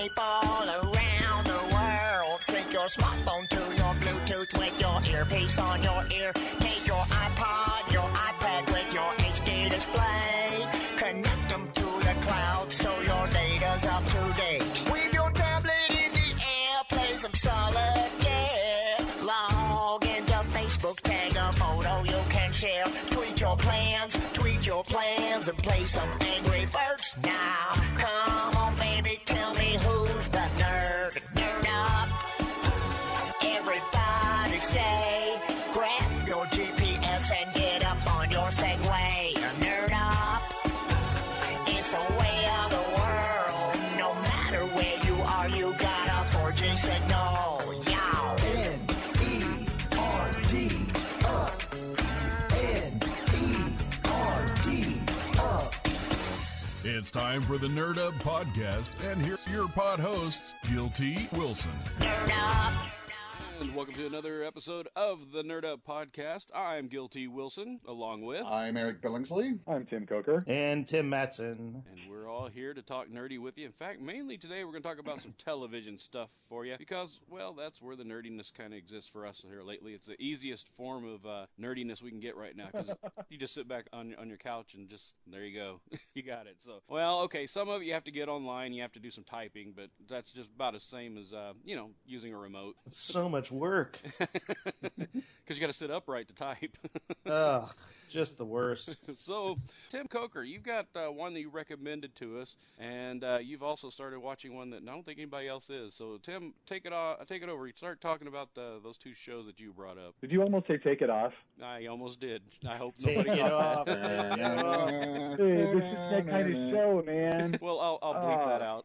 people around the world. Sync your smartphone to your Bluetooth with your earpiece on your ear. Take your iPod, your iPad with your HD display. Connect them to the cloud so your data's up to date. With your tablet in the air, play some solitaire. Log into Facebook, tag a photo you can share. Tweet your plans and play some Angry Birds now. Come on, baby, tell me who's the nerd. Nerd up. Everybody say, grab your GPS and get up on your Segway. Nerd up. It's a way of the world. No matter where you are, you got a 4G signal. Yow. N-E-R-D up. N-E-R-D up. It's time for the Nerd Up Podcast, and here's your pod host, Guilty Wilson. Nerd up. And welcome to another episode of the Nerd Up Podcast. I'm Guilty Wilson, along with... I'm Eric Billingsley. I'm Tim Coker. And Tim Mattson. And we're all here to talk nerdy with you. In fact, mainly today we're going to talk about some television stuff for you because, well, that's where the nerdiness kind of exists for us here lately. It's the easiest form of nerdiness we can get right now because you just sit back on your couch and just, there you go. You got it. So, well, okay, some of it you have to get online, you have to do some typing, but that's just about the same as, using a remote. It's so much work. Because you got to sit upright to type. Ugh, just the worst. So, Tim Coker, you've got one that you recommended to us, and you've also started watching one that I don't think anybody else is. So, Tim, take it over. You start talking about those two shows that you brought up. Did you almost say take it off? I almost did. I hope Take nobody it got off. that. Take it off. Hey, this is that kind of show, man. Well, I'll bleep that out.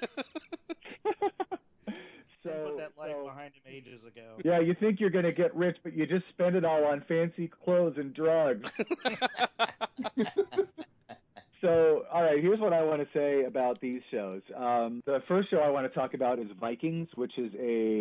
Tim put that life behind him ages ago. Yeah, you think you're going to get rich, but you just spend it all on fancy clothes and drugs. So, all right, here's what I want to say about these shows. The first show I want to talk about is Vikings, which is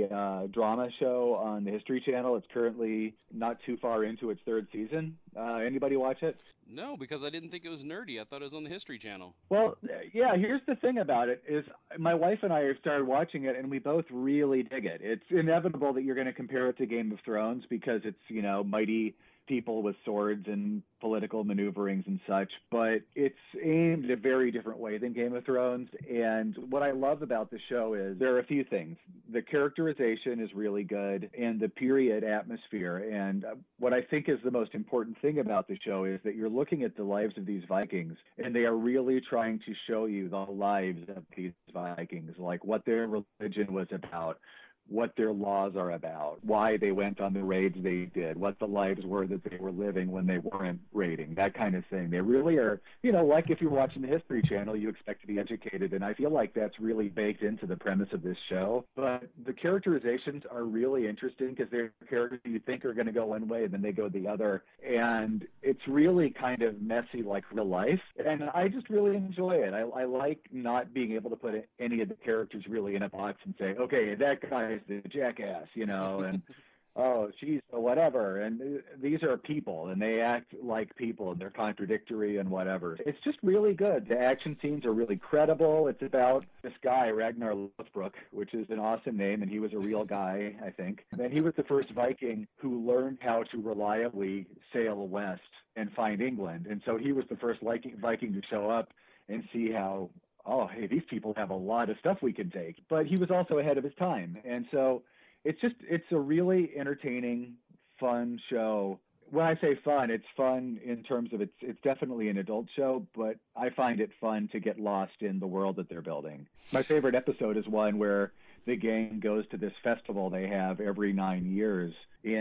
a drama show on the History Channel. It's currently not too far into its third season. Anybody watch it? No, because I didn't think it was nerdy. I thought it was on the History Channel. Well, yeah, here's the thing about it is my wife and I have started watching it, and we both really dig it. It's inevitable that you're going to compare it to Game of Thrones because it's, mighty people with swords and political maneuverings and such, but it's aimed a very different way than Game of Thrones. And what I love about the show is there are a few things. The characterization is really good and the period atmosphere. And what I think is the most important thing about the show is that you're looking at the lives of these Vikings, and they are really trying to show you the lives of these Vikings, like what their religion was about, what their laws are about, why they went on the raids they did, what the lives were that they were living when they weren't raiding, that kind of thing. They really are, like if you're watching the History Channel, you expect to be educated, and I feel like that's really baked into the premise of this show. But the characterizations are really interesting because they're characters you think are going to go one way and then they go the other, and it's really kind of messy like real life, and I just really enjoy it. I like not being able to put any of the characters really in a box and say, okay, that guy is the jackass, and oh, she's whatever. And these are people, and they act like people, and they're contradictory and whatever. It's just really good. The action scenes are really credible. It's about this guy, Ragnar Lothbrok, which is an awesome name, and he was a real guy, I think. And he was the first Viking who learned how to reliably sail west and find England. And so he was the first Viking to show up and see how, oh, hey, these people have a lot of stuff we can take. But he was also ahead of his time. And so it's a really entertaining, fun show. When I say fun, it's fun in terms of it's definitely an adult show, but I find it fun to get lost in the world that they're building. My favorite episode is one where the gang goes to this festival they have every 9 years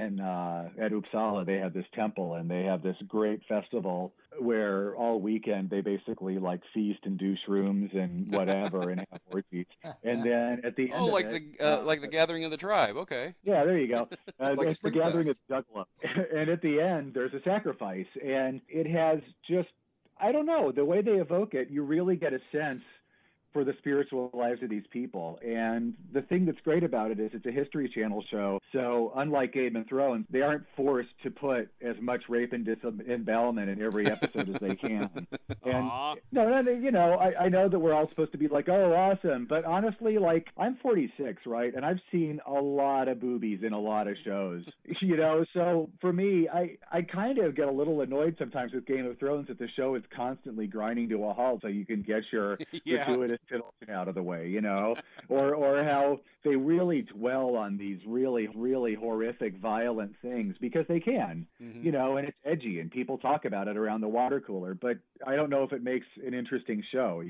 at Uppsala. They have this temple, and they have this great festival where all weekend they basically feast and do shrooms and whatever and have orgies. And then at the end like the Gathering of the Tribe. Okay. Yeah, there you go. It's the Gathering of Fest. Juggalo. And at the end, there's a sacrifice, and it has just, I don't know, the way they evoke it, you really get a sense for the spiritual lives of these people. And the thing that's great about it is it's a History Channel show. So unlike Game of Thrones, they aren't forced to put as much rape and disembowelment in every episode as they can. And I know that we're all supposed to be like, oh, awesome. But honestly, like, I'm 46, right? And I've seen a lot of boobies in a lot of shows, So for me, I kind of get a little annoyed sometimes with Game of Thrones that the show is constantly grinding to a halt so you can get your gratuitous titillation out of the way, or how they really dwell on these really, really horrific, violent things because they can, and it's edgy and people talk about it around the water cooler. But I don't know if it makes an interesting show,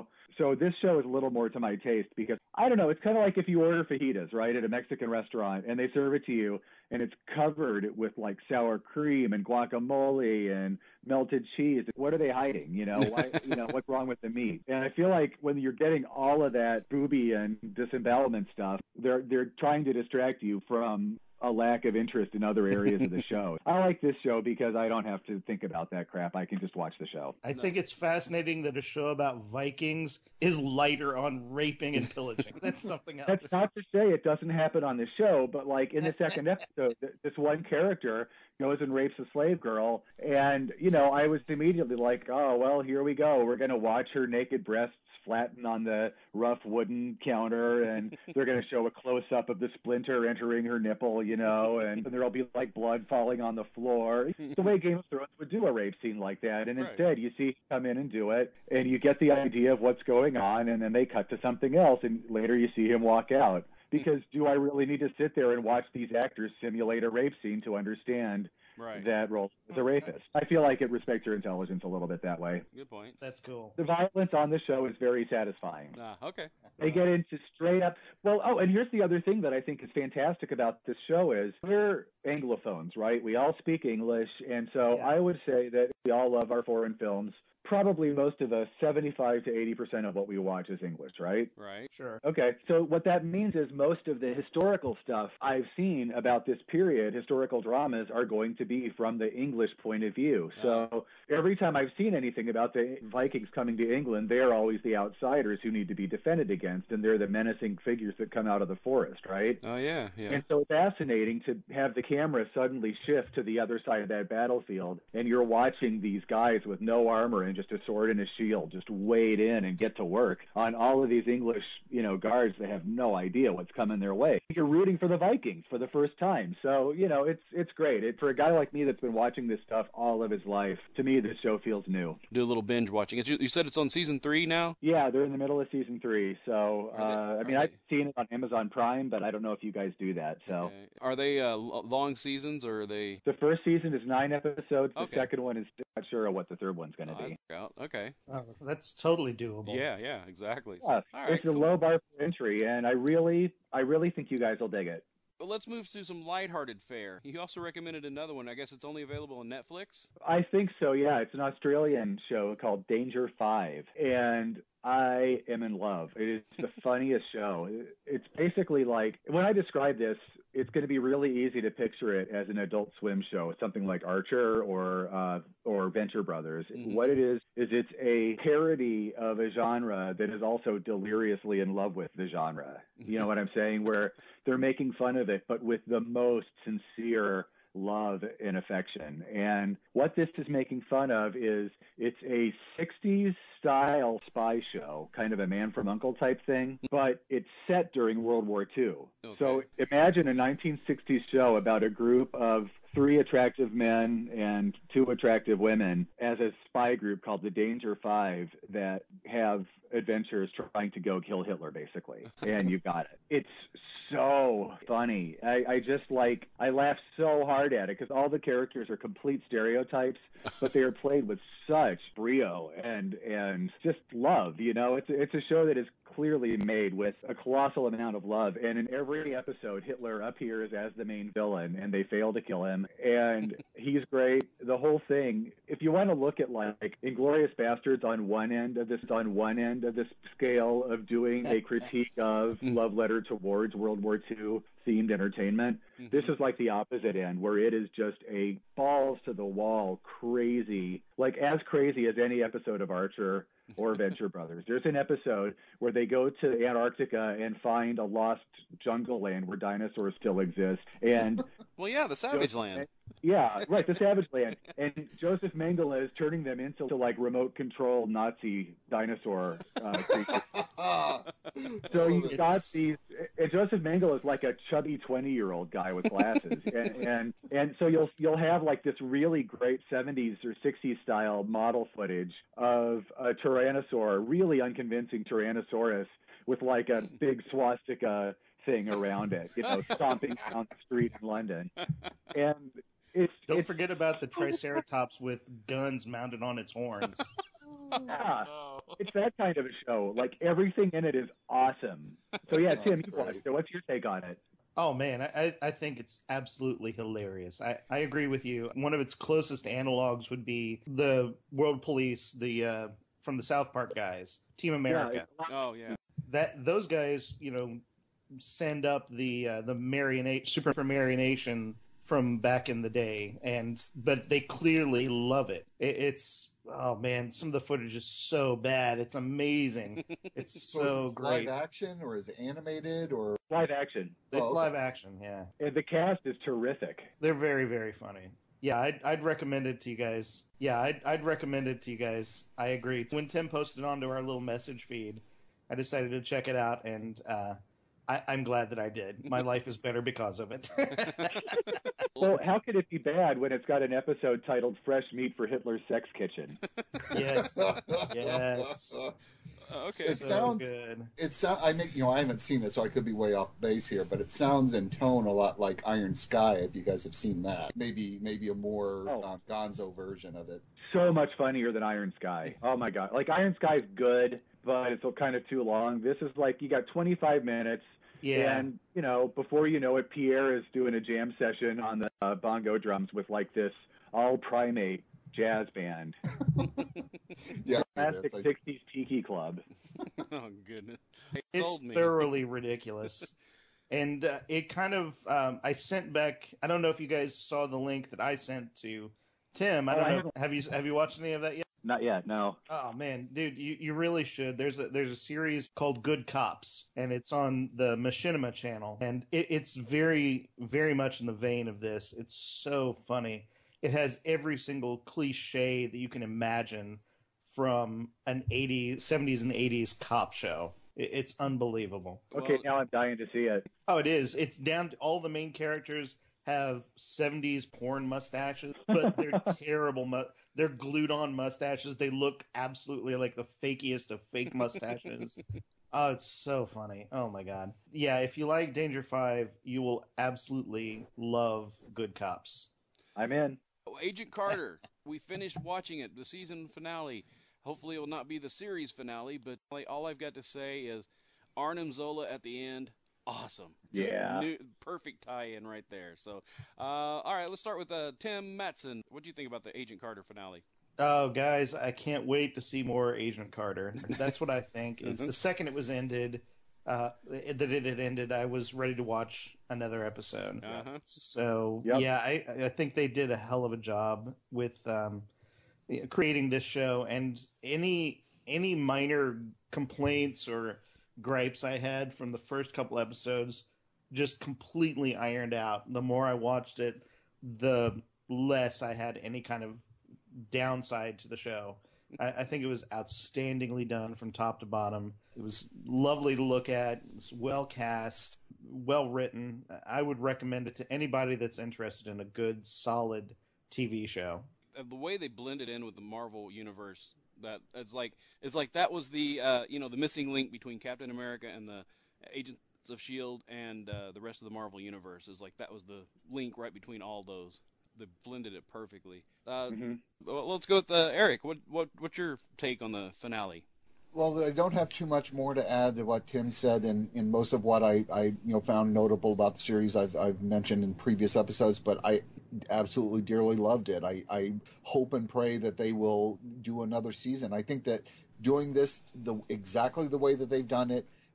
So this show is a little more to my taste because, I don't know, it's kind of like if you order fajitas, right, at a Mexican restaurant and they serve it to you and it's covered with like sour cream and guacamole and melted cheese. What are they hiding? What's wrong with the meat? And I feel like when you're getting all of that booby and disembowelment stuff, they're trying to distract you from a lack of interest in other areas of the show. I like this show because I don't have to think about that crap. I can just watch the show. I think it's fascinating that a show about Vikings is lighter on raping and pillaging. That's something else. That's not to say it doesn't happen on the show, but like in the second episode, this one character goes and rapes a slave girl. And, I was immediately like, oh, well, here we go. We're going to watch her naked breasts flatten on the rough wooden counter, and they're going to show a close-up of the splinter entering her nipple, and there'll be like blood falling on the floor. The way Game of Thrones would do a rape scene like that, and instead you see him come in and do it, and you get the idea of what's going on, and then they cut to something else, and later you see him walk out. Because do I really need to sit there and watch these actors simulate a rape scene to understand that role as a rapist? I feel like it respects your intelligence a little bit that way. Good point. That's cool. The violence on the show is very satisfying. Okay. They get into straight up. Well, and here's the other thing that I think is fantastic about this show is we're Anglophones, right? We all speak English, and so I would say that we all love our foreign films. Probably most of us, 75 to 80% of what we watch is English, right? Right. Sure. Okay. So what that means is most of the historical stuff I've seen about this period, historical dramas, are going to be from the English point of view. So every time I've seen anything about the Vikings coming to England, they're always the outsiders who need to be defended against, and they're the menacing figures that come out of the forest, right? Oh, yeah. And so it's fascinating to have the camera suddenly shift to the other side of that battlefield, and you're watching these guys with no armor and just a sword and a shield just wade in and get to work on all of these English, guards that have no idea what's coming their way. You're rooting for the Vikings for the first time. So, it's great. For a guy like me that's been watching this stuff all of his life, to me, this show feels new. Do a little binge watching. You said it's on season 3 now? Yeah, they're in the middle of season 3. So, I've seen it on Amazon Prime, but I don't know if you guys do that. So, okay. Are they long seasons, or are they? The first season is 9 episodes. The second one is not sure what the third one's going to be. Okay. Oh, that's totally doable. Yeah, exactly. Yeah, all right, it's a low bar for entry, and I really think you guys will dig it. But let's move to some lighthearted fare. You also recommended another one. I guess it's only available on Netflix? I think so, yeah. It's an Australian show called Danger 5, and I am in love. It is the funniest show. It's basically like, when I describe this, it's going to be really easy to picture it as an Adult Swim show, something like Archer or Venture Brothers. Mm-hmm. What it is it's a parody of a genre that is also deliriously in love with the genre. You know what I'm saying? Where they're making fun of it, but with the most sincere love and affection. And what this is making fun of is it's a 60s style spy show, kind of a Man from U.N.C.L.E. type thing, but it's set during World War II. Okay. So imagine a 1960s show about a group of 3 attractive men and 2 attractive women as a spy group called the Danger 5 that have adventures trying to go kill Hitler, basically. And you got it. It's so funny. I laugh so hard at it because all the characters are complete stereotypes, but they are played with such brio and just love. It's a show that is clearly made with a colossal amount of love, and in every episode Hitler appears as the main villain and they fail to kill him, and he's great. The whole thing, if you want to look at like Inglourious Bastards on one end of this scale of doing a critique of Love Letter towards World War II themed entertainment. This is like the opposite end, where it is just a balls to the wall crazy, like as crazy as any episode of Archer or Venture Brothers. There's an episode where they go to Antarctica and find a lost jungle land where dinosaurs still exist. And well, yeah, the Savage Land. Yeah, right, the Savage Land. And Joseph Mengele is turning them into like remote control Nazi dinosaur creatures. So you've got these, and Joseph Mengele is like a chubby 20-year-old guy with glasses, and so you'll have like this really great 70s or 60s style model footage of a Tyrannosaur, really unconvincing Tyrannosaurus with like a big swastika thing around it, stomping down the street in London, and don't forget about the Triceratops with guns mounted on its horns. Yeah, it's that kind of a show. Like everything in it is awesome. So yeah, Tim, you watched it. What's your take on it? Oh man, I think it's absolutely hilarious. I agree with you. One of its closest analogs would be the World Police, the from the South Park guys, Team America. Oh yeah, those guys, send up the Super Marionation from back in the day, but they clearly love it. It's oh man, some of the footage is so bad. It's amazing. It's so is great. Live action or is it animated or live action? It's live action, yeah. And the cast is terrific. They're very, very funny. Yeah, I'd recommend it to you guys. Yeah, I'd recommend it to you guys. I agree. When Tim posted it onto our little message feed, I decided to check it out, and I'm glad that I did. My life is better because of it. Well, how could it be bad when it's got an episode titled "Fresh Meat for Hitler's Sex Kitchen"? Yes, yes. Okay, it so sounds good. I haven't seen it, so I could be way off base here, but it sounds in tone a lot like Iron Sky. If you guys have seen that, maybe a more Gonzo version of it. So much funnier than Iron Sky. Oh my god! Like Iron Sky's good, but it's kind of too long. This is like you got 25 minutes. Yeah. And, before you know it, Pierre is doing a jam session on the bongo drums with like this all primate jazz band. Yeah. Classic 60s tiki club. Oh, goodness. It's thoroughly ridiculous. And it kind of, I sent back, I don't know if you guys saw the link that I sent to Tim. I don't know. Have you watched any of that yet? Not yet, no. Oh man, dude, you really should. There's a series called Good Cops, and it's on the Machinima channel, and it's very, very much in the vein of this. It's so funny. It has every single cliche that you can imagine from an 70s and 80s cop show. It's unbelievable. Okay, now I'm dying to see it. Oh, it is. It's down to all the main characters have 70s porn mustaches, but they're terrible. They're glued-on mustaches. They look absolutely like the fakiest of fake mustaches. Oh, it's so funny. Oh, my God. Yeah, if you like Danger 5, you will absolutely love Good Cops. I'm in. Agent Carter, we finished watching it, the season finale. Hopefully it will not be the series finale, but all I've got to say is Arnim Zola at the end, awesome. Yeah. Perfect tie-in right there. So, all right, let's start with Tim Matson. What do you think about the Agent Carter finale? Oh, guys, I can't wait to see more Agent Carter. That's what I think. Is the second it was ended, that it had ended, I was ready to watch another episode. So, yeah, I think they did a hell of a job with creating this show, and any minor complaints or gripes I had from the first couple episodes just completely ironed out. The more I watched it, the less I had any kind of downside to the show. I think it was outstandingly done from top to bottom. It was lovely to look at. It was well cast, well written. I would recommend it to anybody that's interested in a good, solid TV show. The way they blended in with the Marvel universe, that it's like that was the the missing link between Captain America and the Agents of S.H.I.E.L.D. and the rest of the Marvel universe. Is like that was the link right between all those. They blended it perfectly. Well, let's go with Eric. What's your take on the finale? Well, I don't have too much more to add to what Tim said, and in most of what I found notable about the series I've mentioned in previous episodes, but I absolutely dearly loved it. I hope and pray that they will do another season. I think that doing this exactly the way that they've done it,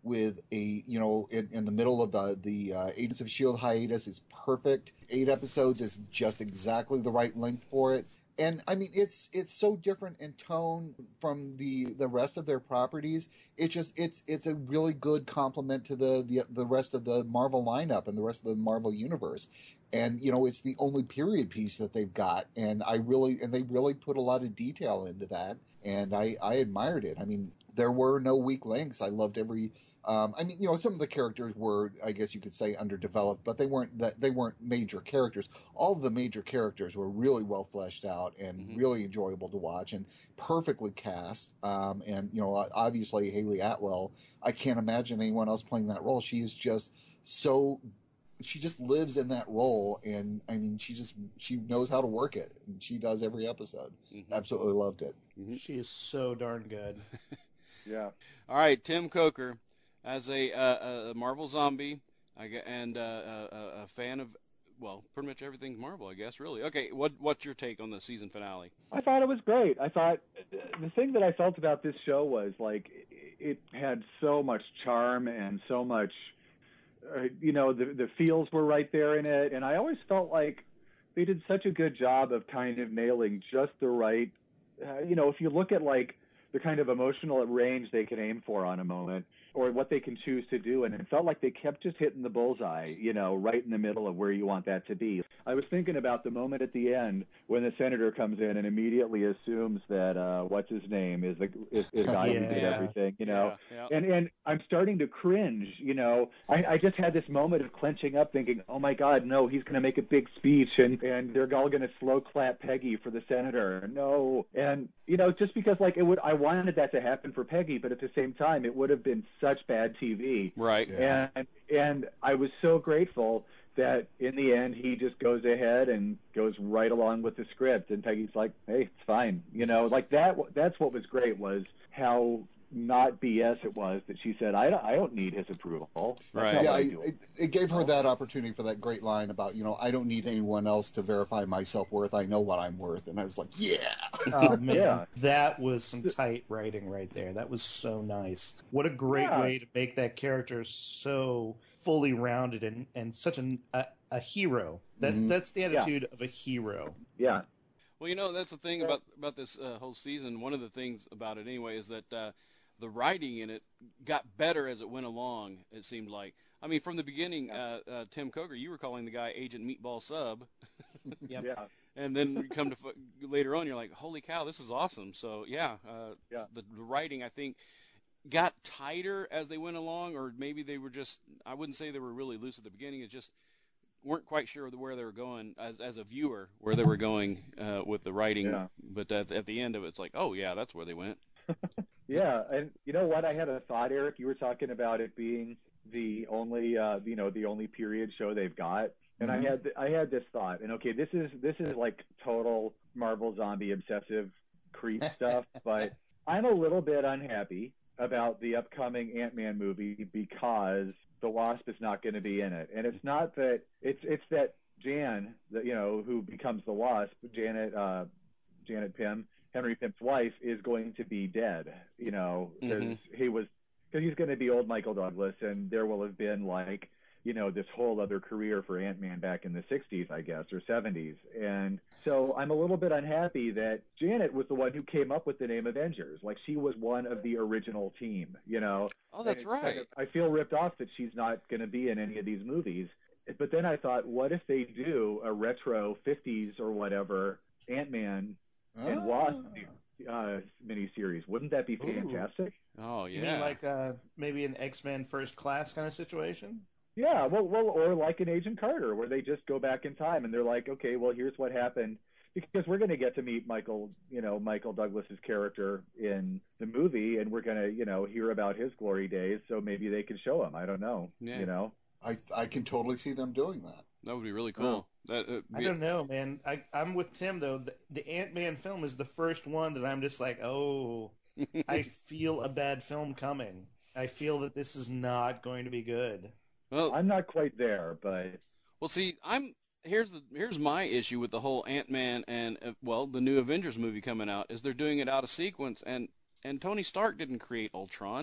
with a, you know, in the middle of the Agents of S.H.I.E.L.D. hiatus is perfect. 8 episodes is just exactly the right length for it. And I mean, it's so different in tone from the rest of their properties. It's a really good complement to the rest of the Marvel lineup and the rest of the Marvel universe. And you know, it's the only period piece that they've got, and they really put a lot of detail into that, and I admired it. I mean, there were no weak links. I loved every. I mean, you know, some of the characters were, I guess you could say, underdeveloped, but they weren't major characters. All of the major characters were really well fleshed out and really enjoyable to watch and perfectly cast. And you know, obviously Haley Atwell, I can't imagine anyone else playing that role. She is just so. She just lives in that role, and I mean, she knows how to work it, and she does every episode. Absolutely loved it. She is so darn good. Yeah. All right, Tim Coker, as a Marvel zombie, and a fan of, well, pretty much everything Marvel, I guess. Really, okay. What's your take on the season finale? I thought it was great. I thought the thing that I felt about this show was like it had so much charm and so much. You know, the feels were right there in it, and I always felt like they did such a good job of kind of nailing just the right. You know, if you look at like the kind of emotional range they can aim for on a moment, or what they can choose to do, and it felt like they kept just hitting the bullseye, you know, right in the middle of where you want that to be. I was thinking about the moment at the end when the senator comes in and immediately assumes that what's his name is the guy who did everything, you know, and I'm starting to cringe, you know. I just had this moment of clenching up, thinking, oh my God, no, he's going to make a big speech and they're all going to slow clap Peggy for the senator. No, and you know, just because like I wanted that to happen for Peggy, but at the same time, it would have been such bad TV. Right. Yeah. And I was so grateful that in the end he just goes ahead and goes right along with the script, and Peggy's like, hey, it's fine. You know, like that's what was great, was how not BS it was that she said, I don't need his approval. Right. Yeah, it gave her that opportunity for that great line about, you know, I don't need anyone else to verify my self-worth. I know what I'm worth. And I was like, yeah. Oh, man. Yeah. That was some tight writing right there. That was so nice. What a great way to make that character so fully rounded and such a hero. That's the attitude of a hero. Yeah. Well, you know, that's the thing about this whole season. One of the things about it anyway is that the writing in it got better as it went along, it seemed like. I mean, from the beginning, Tim Coker, you were calling the guy Agent Meatball Sub. Yeah. And then we come to later on, you're like, holy cow, this is awesome. So, the writing, I think, got tighter as they went along, or maybe they were just, I wouldn't say they were really loose at the beginning. It just weren't quite sure where they were going as a viewer, where they were going with the writing. Yeah. But at the end of it, it's like, oh, yeah, that's where they went. Yeah, and you know what? I had a thought, Eric. You were talking about it being the only, the only period show they've got, and I had this thought. And okay, this is like total Marvel zombie obsessive creep stuff, but I'm a little bit unhappy about the upcoming Ant-Man movie because the Wasp is not going to be in it, and it's not that it's that Jan, who becomes the Wasp, Janet Pym. Henry Pym's wife is going to be dead, because he's going to be old Michael Douglas, and there will have been this whole other career for Ant-Man back in the 60s, I guess, or 70s. And so I'm a little bit unhappy that Janet was the one who came up with the name Avengers. Like, she was one of the original team, Oh, that's right. I feel ripped off that she's not going to be in any of these movies. But then I thought, what if they do a retro 50s or whatever Ant-Man and Wasp miniseries? Wouldn't that be fantastic? Oh, yeah. You mean like maybe an X-Men First Class kind of situation? Yeah, well, or like an Agent Carter, where they just go back in time and they're like, okay, well, here's what happened, because we're going to get to meet Michael Douglas's character in the movie, and we're going to, hear about his glory days. So maybe they can show him. I don't know. Yeah. I can totally see them doing that. That would be really cool. I don't know, man. I'm with Tim, though. The Ant-Man film is the first one that I'm just like, oh, I feel a bad film coming. I feel that this is not going to be good. Well, I'm not quite there, but... Well, see, here's my issue with the whole Ant-Man and, the new Avengers movie coming out, is they're doing it out of sequence, and Tony Stark didn't create Ultron.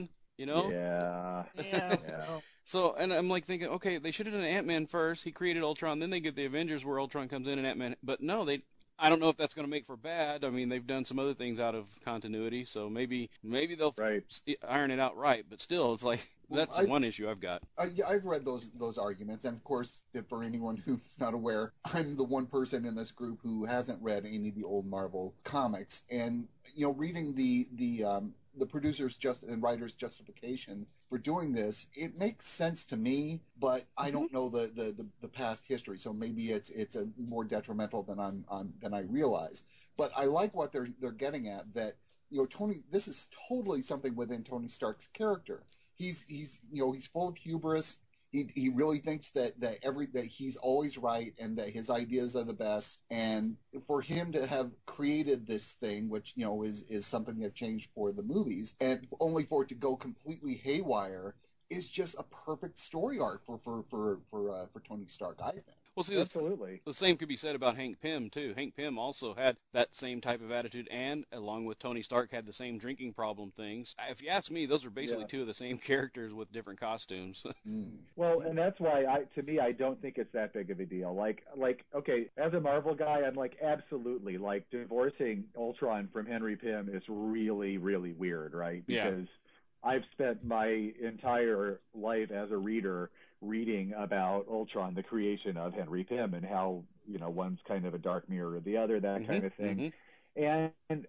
You know? Yeah. Yeah. So, and I'm like thinking, okay, they should have done Ant-Man first. He created Ultron, then they get the Avengers where Ultron comes in and Ant-Man. But no, I don't know if that's going to make for bad. I mean, they've done some other things out of continuity, so maybe they'll iron it out right. But still, it's like that's one issue I've got. I've read those arguments, and of course, for anyone who's not aware, I'm the one person in this group who hasn't read any of the old Marvel comics, and reading the producers and writers' justification for doing this, it makes sense to me, but I don't know the past history, so maybe it's a more detrimental than I realize. But I like what they're getting at, that Tony. This is totally something within Tony Stark's character. He's full of hubris. He really thinks that he's always right and that his ideas are the best. And for him to have created this thing, which is something that changed for the movies, and only for it to go completely haywire, is just a perfect story arc for Tony Stark, I think. Well, see, absolutely. The same could be said about Hank Pym, too. Hank Pym also had that same type of attitude, and along with Tony Stark, had the same drinking problem things. If you ask me, those are basically two of the same characters with different costumes. Well, and that's why, to me, I don't think it's that big of a deal. Like, okay, as a Marvel guy, I'm like, absolutely. Like, divorcing Ultron from Henry Pym is really, really weird, right? Because I've spent my entire life as a reader reading about Ultron, the creation of Henry Pym, and how one's kind of a dark mirror of the other, that kind of thing. And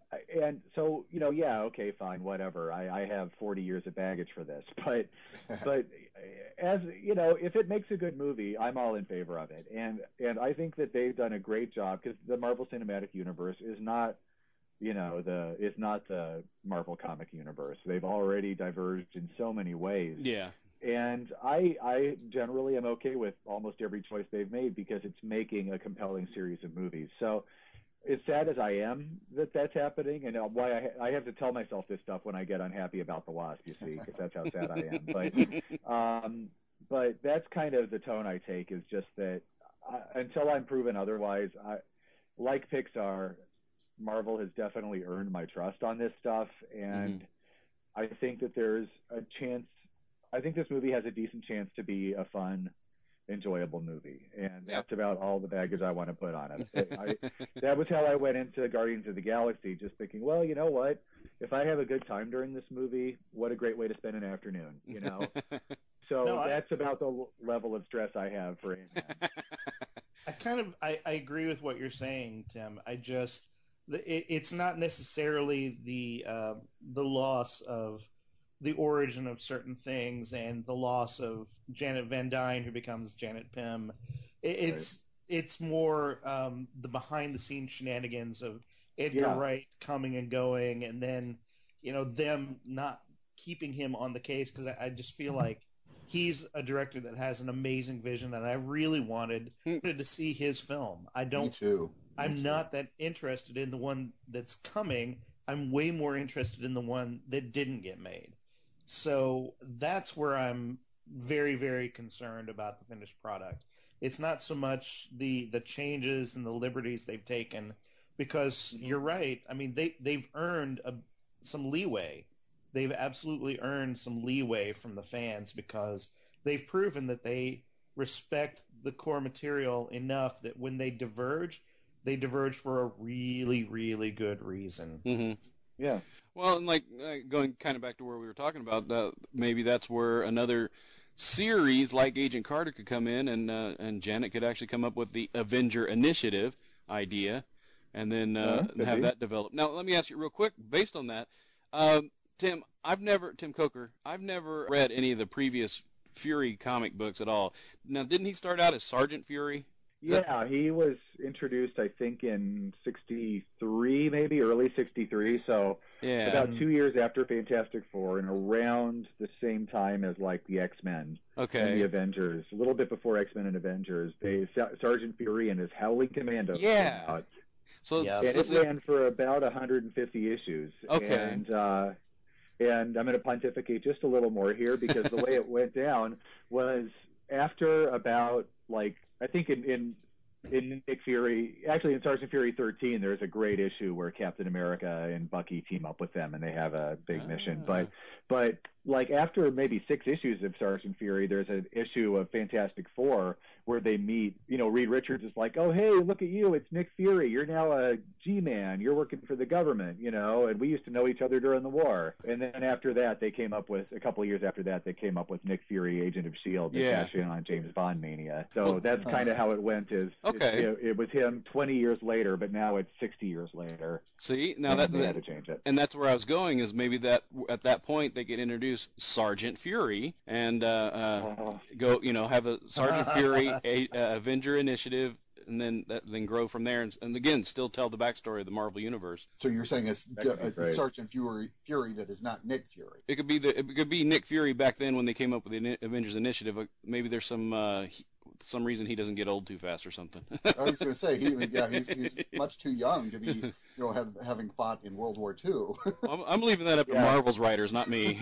so okay, fine, whatever. I have 40 years of baggage for this, but as if it makes a good movie, I'm all in favor of it. And I think that they've done a great job, because the Marvel Cinematic Universe is not it's not the Marvel comic universe. They've already diverged in so many ways. Yeah. And I generally am okay with almost every choice they've made, because it's making a compelling series of movies. So as sad as I am that that's happening, and why I have to tell myself this stuff when I get unhappy about The Wasp, you see, because that's how sad I am. But that's kind of the tone I take, is just that until I'm proven otherwise, like Pixar, Marvel has definitely earned my trust on this stuff, and I think that there's a chance. I think this movie has a decent chance to be a fun, enjoyable movie, and that's about all the baggage I want to put on it. That was how I went into Guardians of the Galaxy, just thinking, well, you know what? If I have a good time during this movie, what a great way to spend an afternoon, So that's about the level of stress I have for Ant-Man. I agree with what you're saying, Tim. It's not necessarily the loss of the origin of certain things and the loss of Janet Van Dyne, who becomes Janet Pym. It's more the behind the scenes shenanigans of Edgar Wright coming and going, and then them not keeping him on the case, because I just feel like he's a director that has an amazing vision, and I really wanted to see his film. Me too. I'm not that interested in the one that's coming. I'm way more interested in the one that didn't get made. So that's where I'm very, very concerned about the finished product. It's not so much the changes and the liberties they've taken, because you're right. I mean, they've earned some leeway. They've absolutely earned some leeway from the fans, because they've proven that they respect the core material enough that when they diverge for a really, really good reason. Yeah. Well, and like going kind of back to where we were talking about, maybe that's where another series like Agent Carter could come in, and Janet could actually come up with the Avenger Initiative idea, and then have that develop. Now, let me ask you real quick, based on that, Tim Coker, I've never read any of the previous Fury comic books at all. Now, didn't he start out as Sergeant Fury? Yeah, he was introduced, I think, in 63, maybe early 63. So about 2 years after Fantastic Four, and around the same time as like the X-Men and the Avengers, a little bit before X-Men and Avengers, Sergeant Fury and his Howling Commandos came out. So it ran for about 150 issues. Okay. And I'm going to pontificate just a little more here, because the way it went down was after about, like, I think in Nick Fury, actually in Sergeant Fury 13, there's a great issue where Captain America and Bucky team up with them, and they have a big mission. But like after maybe 6 issues of Sergeant Fury, there's an issue of Fantastic Four where they meet, Reed Richards is like, oh, hey, look at you. It's Nick Fury. You're now a G-man. You're working for the government, and we used to know each other during the war. And then after that, a couple of years after that, they came up with Nick Fury, Agent of S.H.I.E.L.D. to cash in on James Bond mania. So that's kind of how it went. It was him 20 years later, but now it's 60 years later. See, now they had to change it. And that's where I was going, is maybe that at that point they could introduce Sergeant Fury and go, have a Sergeant Fury Avenger Initiative, and then grow from there, and again still tell the backstory of the Marvel Universe. So you're saying it's Sergeant Fury that is not Nick Fury. It could be Nick Fury back then when they came up with the Avengers Initiative. Maybe there's some reason he doesn't get old too fast or something. I was going to say he's much too young to be having fought in World War II. I'm leaving that up to Marvel's writers, not me.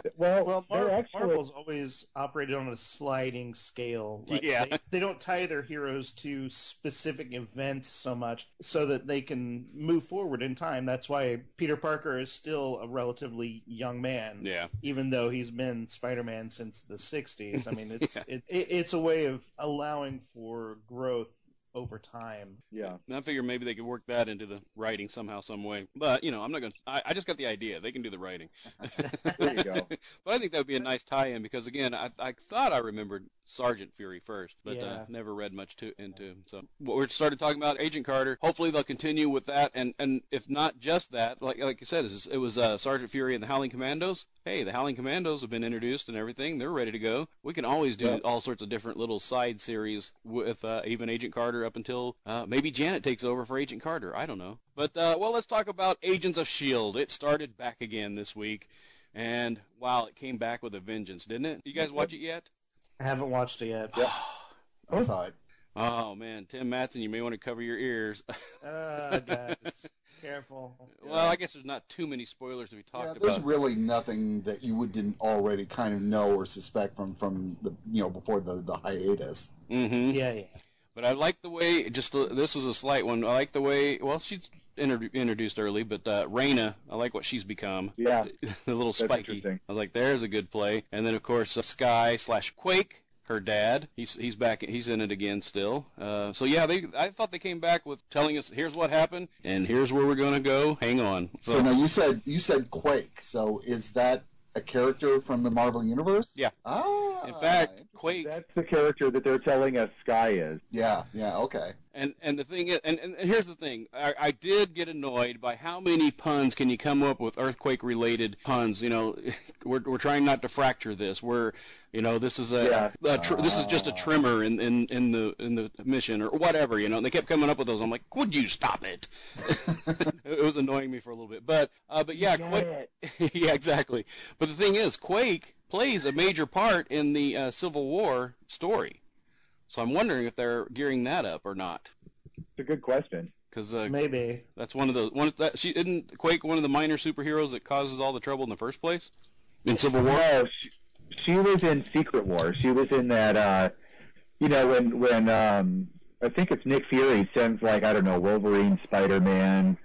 Marvel's always operated on a sliding scale. They don't tie their heroes to specific events so much so that they can move forward in time. That's why Peter Parker is still a relatively young man. Yeah. Even though he's been Spider-Man since the 60s. I mean, it's a way of allowing for growth over time. Yeah. And I figure maybe they could work that into the writing somehow, some way. But, I'm not going to... I just got the idea. They can do the writing. There you go. But I think that would be a nice tie-in because, again, I thought I remembered Sergeant Fury first, but never read much into him. So we started talking about Agent Carter. Hopefully they'll continue with that. And if not just that, like you said, it was Sergeant Fury and the Howling Commandos. Hey, the Howling Commandos have been introduced and everything. They're ready to go. We can always do all sorts of different little side series with even Agent Carter up until maybe Janet takes over for Agent Carter. I don't know. But, let's talk about Agents of S.H.I.E.L.D. It started back again this week. And, wow, it came back with a vengeance, didn't it? You guys watch it yet? I haven't watched it yet. Yep. I saw it. Oh, man. Tim Matson, you may want to cover your ears. Guys. Careful. Well, I guess there's not too many spoilers to be talked about. There's really nothing that you didn't already kind of know or suspect from the before the hiatus. Mm-hmm. Yeah. But I like the way, this is a slight one, I like the way, well, she's introduced early, but Raina, I like what she's become. Yeah. The little spiky. I was like, there's a good play. And then, of course, Sky/Quake, her dad, he's back, he's in it again still. So yeah, I thought they came back with telling us, here's what happened, and here's where we're going to go. Hang on. So now you said Quake. So is that a character from the Marvel Universe? Yeah. Ah. In fact, Quake. That's the character that they're telling us Sky is. Yeah. Okay. And the thing is, and here's the thing, I did get annoyed by how many puns can you come up with earthquake-related puns. We're trying not to fracture this. This is this is just a tremor in the mission or whatever. And they kept coming up with those. I'm like, would you stop it? It was annoying me for a little bit, but yeah, Quake. Yeah, exactly. But the thing is, Quake plays a major part in the Civil War story. So I'm wondering if they're gearing that up or not. It's a good question. Because maybe that's she isn't Quake one of the minor superheroes that causes all the trouble in the first place in Civil War. No, she was in Secret War. She was in that. When I think it's Nick Fury sends Wolverine, Spider-Man,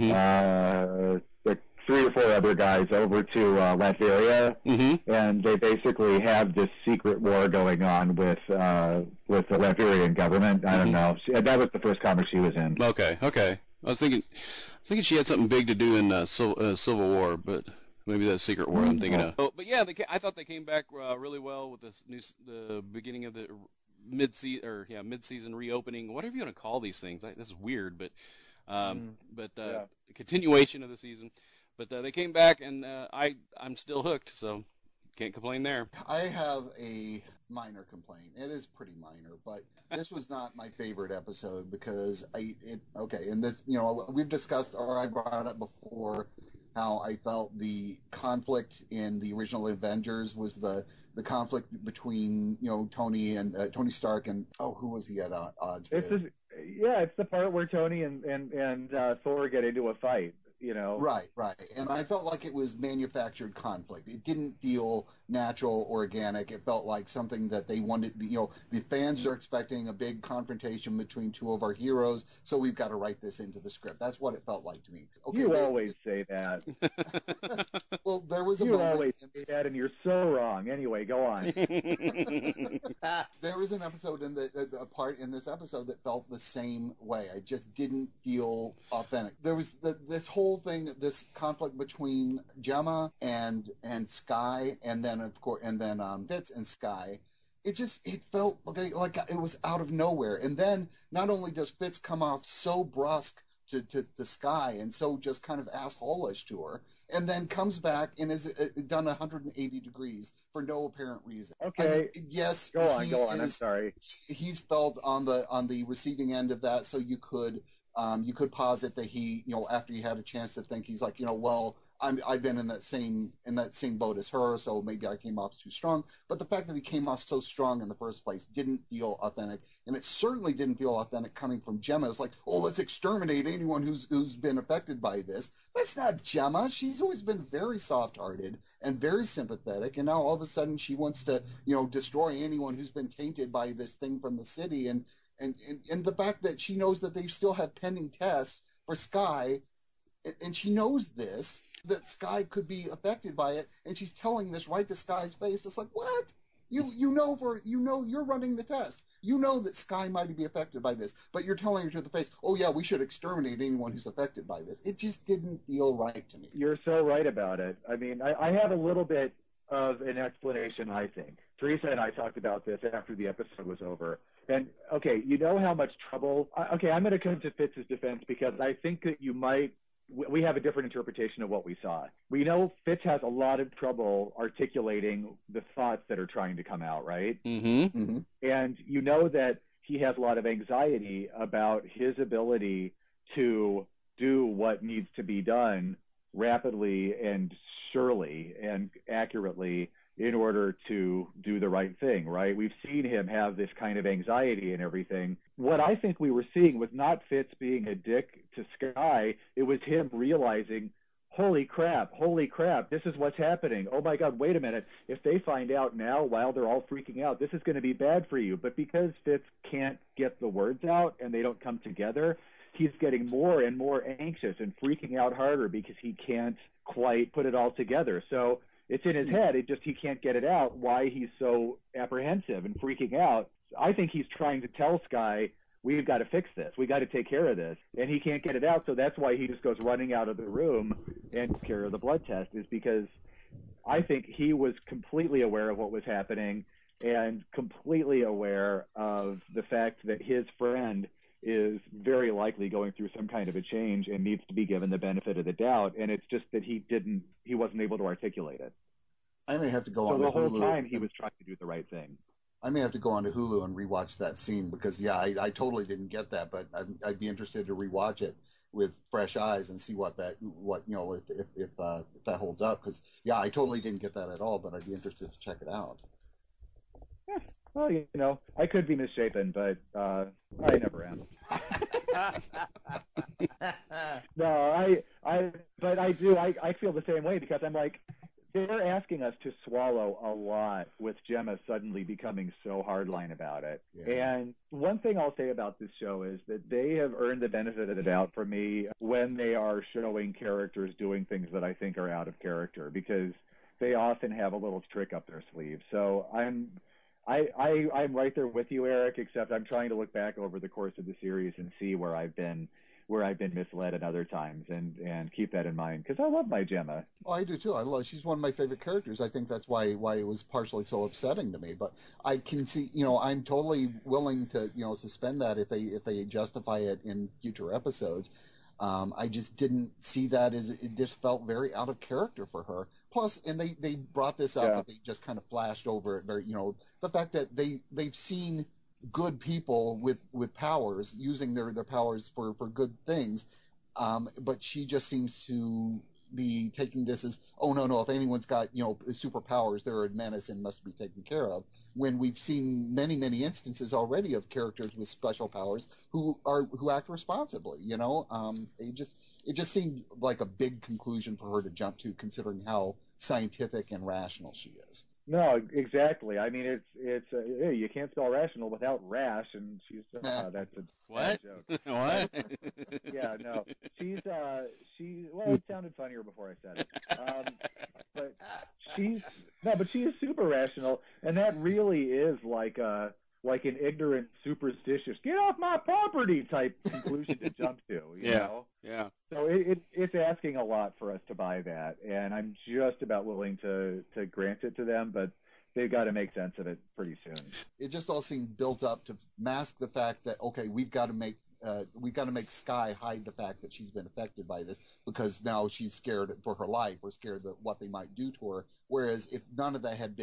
like 3 or 4 other guys over to Latveria, and they basically have this secret war going on with the Latvian government. I don't know. That was the first comic she was in. Okay. I was thinking she had something big to do in Civil War, but maybe that's Secret War I'm thinking of. But yeah, I thought they came back really well with the beginning of the mid-season reopening, whatever you want to call these things. This is weird, but continuation of the season. But they came back, and I'm still hooked, so can't complain there. I have a minor complaint. It is pretty minor, but this was not my favorite episode because and this, we've discussed, or I brought up before, how I felt the conflict in the original Avengers was the conflict between Tony Stark and who was he at odds with? It's the part where Tony and Thor get into a fight. you know. Right. And I felt like it was manufactured conflict. It didn't feel natural, organic. It felt like something that they wanted, you know, the fans are expecting a big confrontation between two of our heroes, so we've got to write this into the script. That's what it felt like to me. Okay, you always say that. Well, there was a You moment always say that, and you're so wrong. Anyway, go on. There was an episode a part in this episode that felt the same way. I just didn't feel authentic. There was this whole thing, this conflict between Gemma and Skye, and then Fitz and Skye. It felt like it was out of nowhere. And then not only does Fitz come off so brusque to Skye and so just kind of asshole-ish to her, and then comes back and is done 180 degrees for no apparent reason. Okay. I mean, yes. Go on. I'm sorry. He's felt on the receiving end of that, so you could posit that he, you know, after he had a chance to think, he's like, you know, well, I've been in that same boat as her, so maybe I came off too strong. But the fact that he came off so strong in the first place didn't feel authentic, and it certainly didn't feel authentic coming from Gemma. It's like, oh, let's exterminate anyone who's been affected by this. That's not Gemma. She's always been very soft-hearted and very sympathetic, and now all of a sudden she wants to, you know, destroy anyone who's been tainted by this thing from the city. And the fact that she knows that they still have pending tests for Skye, and she knows this, that Skye could be affected by it, and she's telling this right to Skye's face. It's like, what? You know you're running the test. You know that Skye might be affected by this, but you're telling her to the face, oh yeah, we should exterminate anyone who's affected by this. It just didn't feel right to me. You're so right about it. I mean, I have a little bit of an explanation, I think. Teresa and I talked about this after the episode was over. And, okay, you know how much trouble... Okay, I'm going to come to Fitz's defense because I think that we have a different interpretation of what we saw. We know Fitz has a lot of trouble articulating the thoughts that are trying to come out, right? Mm-hmm. Mm-hmm. And you know that he has a lot of anxiety about his ability to do what needs to be done rapidly and surely and accurately in order to do the right thing, right? We've seen him have this kind of anxiety and everything. What I think we were seeing was not Fitz being a dick to Skye. It was him realizing, holy crap, this is what's happening. Oh my God, wait a minute. If they find out now while they're all freaking out, this is going to be bad for you. But because Fitz can't get the words out and they don't come together, he's getting more and more anxious and freaking out harder because he can't quite put it all together. So it's in his head. He can't get it out why he's so apprehensive and freaking out. I think he's trying to tell Skye, we've got to fix this. We got to take care of this. And he can't get it out. So that's why he just goes running out of the room and takes care of the blood test, is because I think he was completely aware of what was happening and completely aware of the fact that his friend is very likely going through some kind of a change and needs to be given the benefit of the doubt. And it's just that he wasn't able to articulate it. I may have to go on the to whole Hulu. time he was trying to do the right thing. I may have to go on to Hulu and rewatch that scene because, yeah, I totally didn't get that, but I'd be interested to rewatch it with fresh eyes and see if that holds up. Because, yeah, I totally didn't get that at all, but I'd be interested to check it out. Yeah. Well, you know, I could be misshapen, but I never am. No, but I do. I feel the same way because I'm like, they're asking us to swallow a lot with Gemma suddenly becoming so hardline about it. Yeah. And one thing I'll say about this show is that they have earned the benefit of the doubt for me when they are showing characters doing things that I think are out of character, because they often have a little trick up their sleeve. So I'm right there with you, Eric, except I'm trying to look back over the course of the series and see where I've been misled at other times and keep that in mind, because I love my Gemma. Oh, I do too. She's one of my favorite characters. I think that's why it was partially so upsetting to me. But I can see, I'm totally willing to, suspend that if they justify it in future episodes. I just didn't see that as it just felt very out of character for her. Plus, and they brought this up, but they just kind of flashed over it. Very, the fact that they've seen good people with powers using their powers for good things, but she just seems to be taking this as, oh no, if anyone's got superpowers, they're a menace and must be taken care of. when we've seen many, many instances already of characters with special powers who act responsibly. It just seemed like a big conclusion for her to jump to, considering how scientific and rational she is. No, exactly. I mean, it's hey, you can't spell rational without rash, and she's that's a what joke. What? Yeah, no, she's well, it sounded funnier before I said it. But she is super rational, and that really is like an ignorant, superstitious, get off my property type conclusion to jump to. You know? Yeah. So it's asking a lot for us to buy that, and I'm just about willing to grant it to them, but they've got to make sense of it pretty soon. It just all seemed built up to mask the fact that, okay, we've got to make Skye hide the fact that she's been affected by this, because now she's scared for her life, or scared that what they might do to her. Whereas if none of that had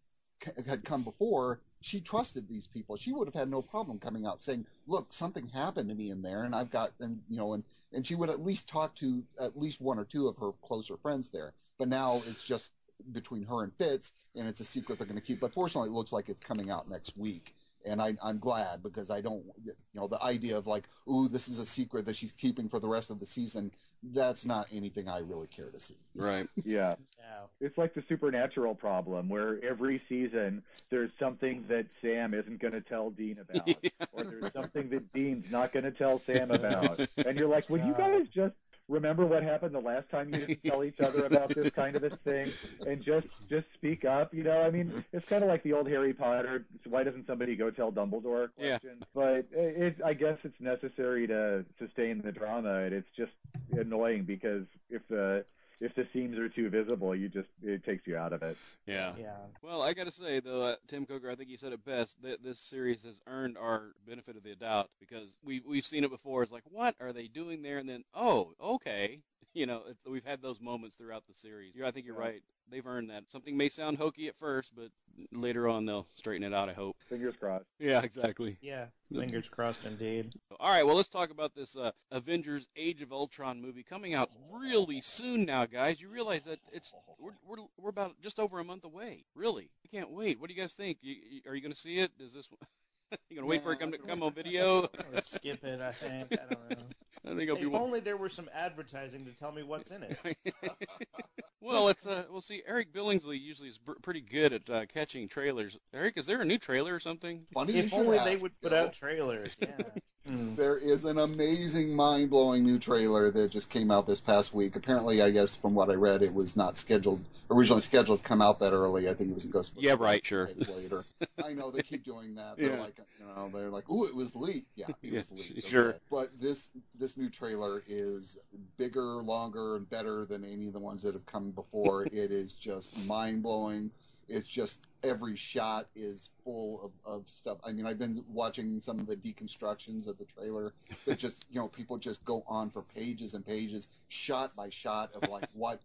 come before, she trusted these people. She would have had no problem coming out saying, "Look, something happened to me in there, and I've got," and she would at least talk to at least one or two of her closer friends there. But now it's just between her and Fitz, and it's a secret they're going to keep. But fortunately, it looks like it's coming out next week. And I'm glad, because I don't, the idea of like, ooh, this is a secret that she's keeping for the rest of the season, that's not anything I really care to see. Right. Yeah. It's like the Supernatural problem, where every season there's something that Sam isn't going to tell Dean about, or there's something that Dean's not going to tell Sam about. And you're like, would you guys just remember what happened the last time you didn't tell each other about this kind of a thing, and just speak up? I mean, it's kind of like the old Harry Potter, why doesn't somebody go tell Dumbledore question? Yeah. But I guess it's necessary to sustain the drama, and it's just annoying because if the seams are too visible, it takes you out of it. Yeah. Well, I got to say, though, Tim Coker, I think you said it best, that this series has earned our benefit of the doubt, because we've seen it before. It's like, what are they doing there? And then, oh, okay. We've had those moments throughout the series. I think you're right. They've earned that. Something may sound hokey at first, but later on they'll straighten it out, I hope. Fingers crossed. Yeah, exactly. Yeah, fingers crossed indeed. All right, well, let's talk about this Avengers Age of Ultron movie coming out really soon now, guys. You realize that we're about just over a month away. Really. I can't wait. What do you guys think? Are you going to see it? Is this... You gonna wait for it to come on video? Or skip it, I think. I don't know. I think if only there were some advertising to tell me what's in it. Well, we'll see. Eric Billingsley usually is pretty good at catching trailers. Eric, is there a new trailer or something? Funny if only they would put out trailers. Yeah. There is an amazing, mind-blowing new trailer that just came out this past week. Apparently, I guess from what I read, it was not originally scheduled to come out that early. I think it was in Ghostbusters. Yeah, right, sure. Later. I know they keep doing that. They're like, ooh, it was leaked. Yeah, it was leaked. Sure. Okay. But this new trailer is bigger, longer, and better than any of the ones that have come before. It is just mind-blowing. It's just every shot is full of stuff. I mean, I've been watching some of the deconstructions of the trailer that just, people just go on for pages and pages, shot by shot of like what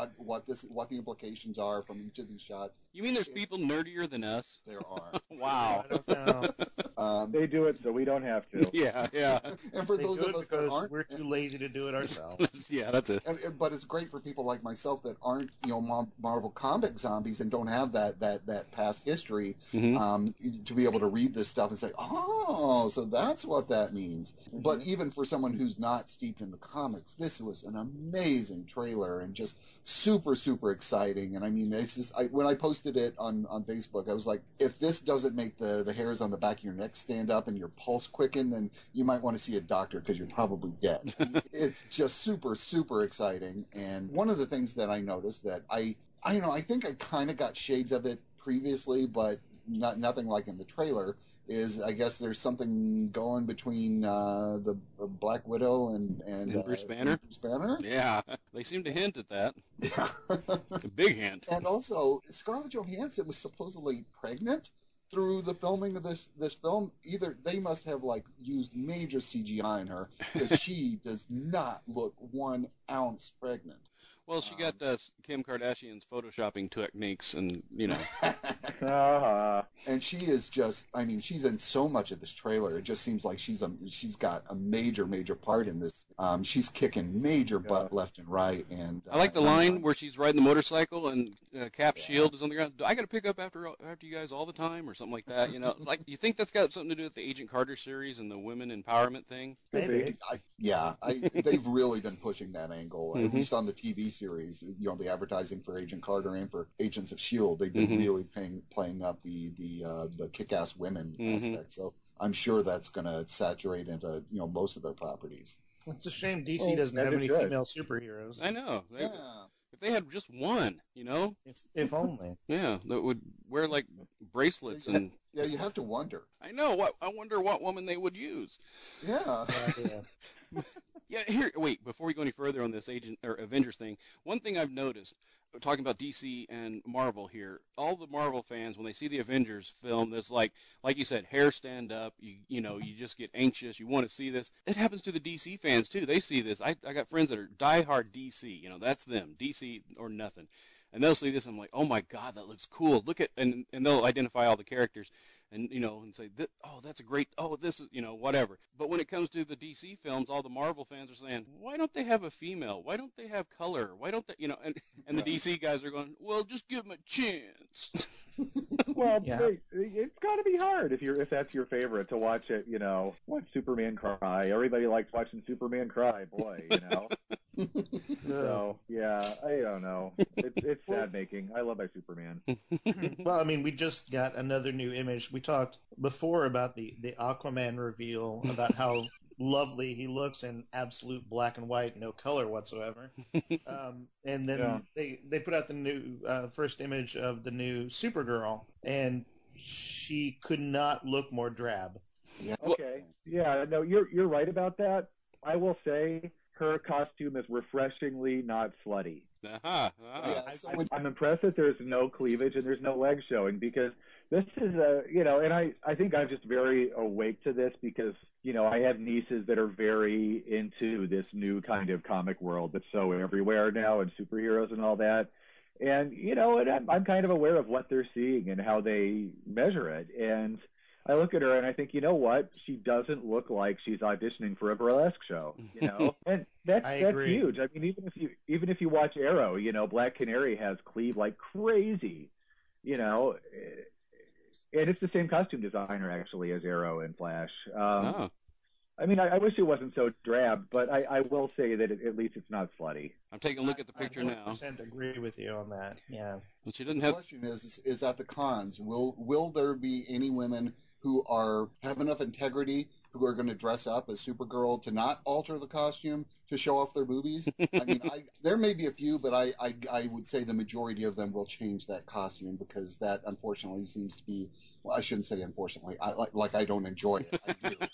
the implications are from each of these shots. You mean there's people nerdier than us? There are. Wow. I don't know. They do it so we don't have to. Yeah. And for those of us that aren't, we're too lazy to do it ourselves. Yeah, that's it. But it's great for people like myself that aren't, Marvel comic zombies and don't have that past history, to be able to read this stuff and say, oh, so that's what that means. But even for someone who's not steeped in the comics, this was an amazing trailer and just super, super exciting. And I mean, it's just, when I posted it on Facebook, I was like, if this doesn't make the hairs on the back of your neck stand up and your pulse quicken, then you might want to see a doctor, because you're probably dead. It's just super, super exciting. And one of the things that I noticed that I think I kind of got shades of it previously, but nothing like in the trailer, is I guess there's something going between the Black Widow and Bruce Banner. Bruce Banner? Yeah, they seem to hint at that. Yeah. A big hint. And also, Scarlett Johansson was supposedly pregnant through the filming of this film. Either they must have used major CGI on her, because she does not look 1 ounce pregnant. Well, she got Kim Kardashian's photoshopping techniques, and And she is just, I mean, she's in so much of this trailer. It just seems like she's got a major part in this. She's kicking major butt left and right. And I like the line where she's riding the motorcycle and Cap's shield is on the ground. I got to pick up after you guys all the time, or something like that. Like, you think that's got something to do with the Agent Carter series and the women empowerment thing? Maybe. They've really been pushing that angle, at least on the TV series. The advertising for Agent Carter and for Agents of S.H.I.E.L.D., they've been really playing up the kick-ass women aspect. So I'm sure that's going to saturate into most of their properties. It's a shame DC doesn't have any female superheroes. I know. If they had just one, If only. Yeah, that would wear like bracelets and. Yeah, you have to wonder. I know. I wonder what woman they would use. Yeah. Yeah. Wait. Before we go any further on this Avengers thing, one thing I've noticed, talking about DC and Marvel here, all the Marvel fans, when they see the Avengers film, that's like you said, hair stand up. You just get anxious. You want to see this. It happens to the DC fans too. They see this. I got friends that are diehard DC. That's them. DC or nothing. And they'll see this, and I'm like, oh my God, that looks cool. Look at, and they'll identify all the characters, and and say, that's a great, this is, whatever. But when it comes to the DC films, all the Marvel fans are saying, why don't they have a female? Why don't they have color? Why don't they, and the DC guys are going, well, just give them a chance. Well, it's got to be hard if that's your favorite to watch it. Watch Superman cry. Everybody likes watching Superman cry. Boy, So yeah, I don't know. It's sad making. I love my Superman. Well, I mean, we just got another new image. We talked before about the Aquaman reveal, about how lovely he looks in absolute black and white, no color whatsoever. And then they put out the new first image of the new Supergirl, and she could not look more drab. Yeah. Okay. Yeah. No, you're right about that. I will say her costume is refreshingly not slutty. I'm impressed that there's no cleavage and there's no legs showing, because this is and I think I'm just very awake to this because, I have nieces that are very into this new kind of comic world that's so everywhere now, and superheroes and all that. And, and I'm kind of aware of what they're seeing and how they measure it. And I look at her and I think, you know what? She doesn't look like she's auditioning for a burlesque show, and that's huge. I mean, even if you watch Arrow, Black Canary has cleave like crazy, and it's the same costume designer actually as Arrow and Flash. I mean, I wish it wasn't so drab, but I will say that at least it's not slutty. I'm taking a look at the picture now. 100% agree with you on that. Yeah. But she doesn't The have. question is at the cons, will there be any women who have enough integrity, who are going to dress up as Supergirl to not alter the costume to show off their boobies? I mean, there may be a few, but I would say the majority of them will change that costume, because that unfortunately seems to be, well, I shouldn't say unfortunately, I don't enjoy it. I do.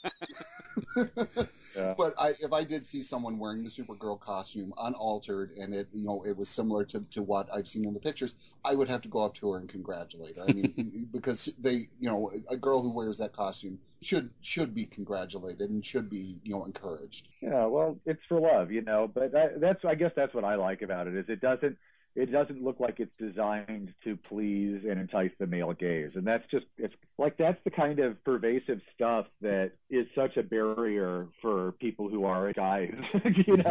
Yeah. But if I did see someone wearing the Supergirl costume unaltered, and it was similar to what I've seen in the pictures, I would have to go up to her and congratulate her. I mean, because a girl who wears that costume should be congratulated and should be encouraged. Yeah, well, it's for love, But I guess that's what I like about it, is it doesn't look like it's designed to please and entice the male gaze. And that's the kind of pervasive stuff that is such a barrier for people who are guys, which is,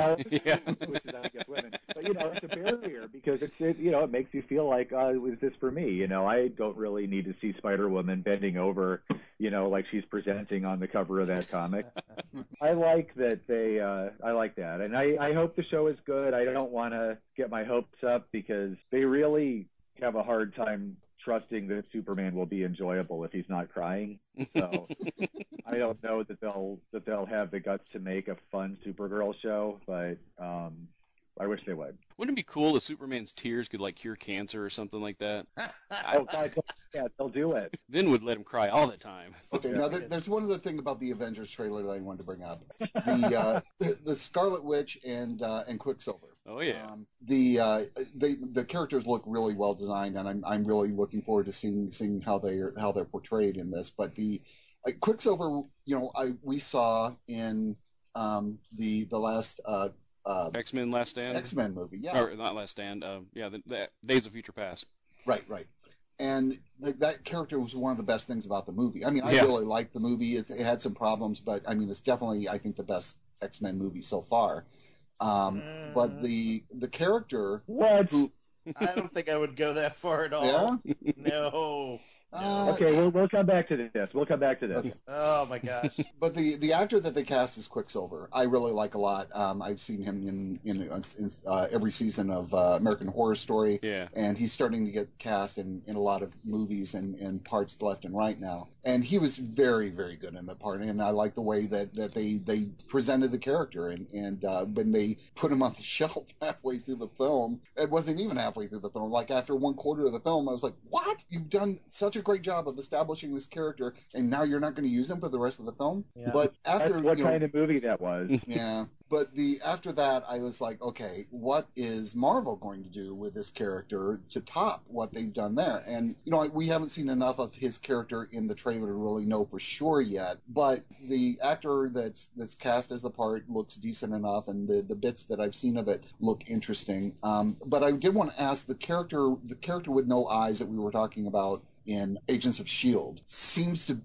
I guess, women. But, it's a barrier because it makes you feel like, is this for me? I don't really need to see Spider-Woman bending over, like she's presenting on the cover of that comic. I like that I like that. And I hope the show is good. I don't want to get my hopes up, because they really have a hard time trusting that Superman will be enjoyable if he's not crying. So I don't know that they'll have the guts to make a fun Supergirl show, but I wish they would. Wouldn't it be cool if Superman's tears could cure cancer or something like that? Oh God, yeah, they'll do it. Then would let him cry all the time. Okay, now there's one other thing about the Avengers trailer that I wanted to bring up: the Scarlet Witch and Quicksilver. Oh yeah. The characters look really well designed, and I'm really looking forward to seeing how they're portrayed in this. But the Quicksilver, we saw in the last X-Men Last Stand. X-Men movie, yeah. Or not Last Stand. The Days of Future Past. Right. And that character was one of the best things about the movie. I mean, I Yeah. really liked the movie. It had some problems, but I mean, it's definitely, I think, the best X-Men movie so far. But the character What? who, I don't think I would go that far at all. yeah, No. Okay, we'll come back to this. We'll come back to this. Okay. Oh my gosh. But the actor that they cast as Quicksilver, I really like a lot. I've seen him in every season of American Horror Story, Yeah. and he's starting to get cast in a lot of movies and parts left and right now. And he was very, very good in the part, and I like the way that they presented the character. And when they put him on the shelf halfway through the film, it wasn't even halfway through the film. Like after 1/4 of the film, I was like, "What? You've done such a great job of establishing this character, and now you're not going to use him for the rest of the film." Yeah. But after That's what kind of movie that was. yeah, but after that, I was like, okay, what is Marvel going to do with this character to top what they've done there? And we haven't seen enough of his character in the trailer to really know for sure yet. But the actor that's cast as the part looks decent enough, and the bits that I've seen of it look interesting. But I did want to ask the character with no eyes that we were talking about in Agents of S.H.I.E.L.D. seems to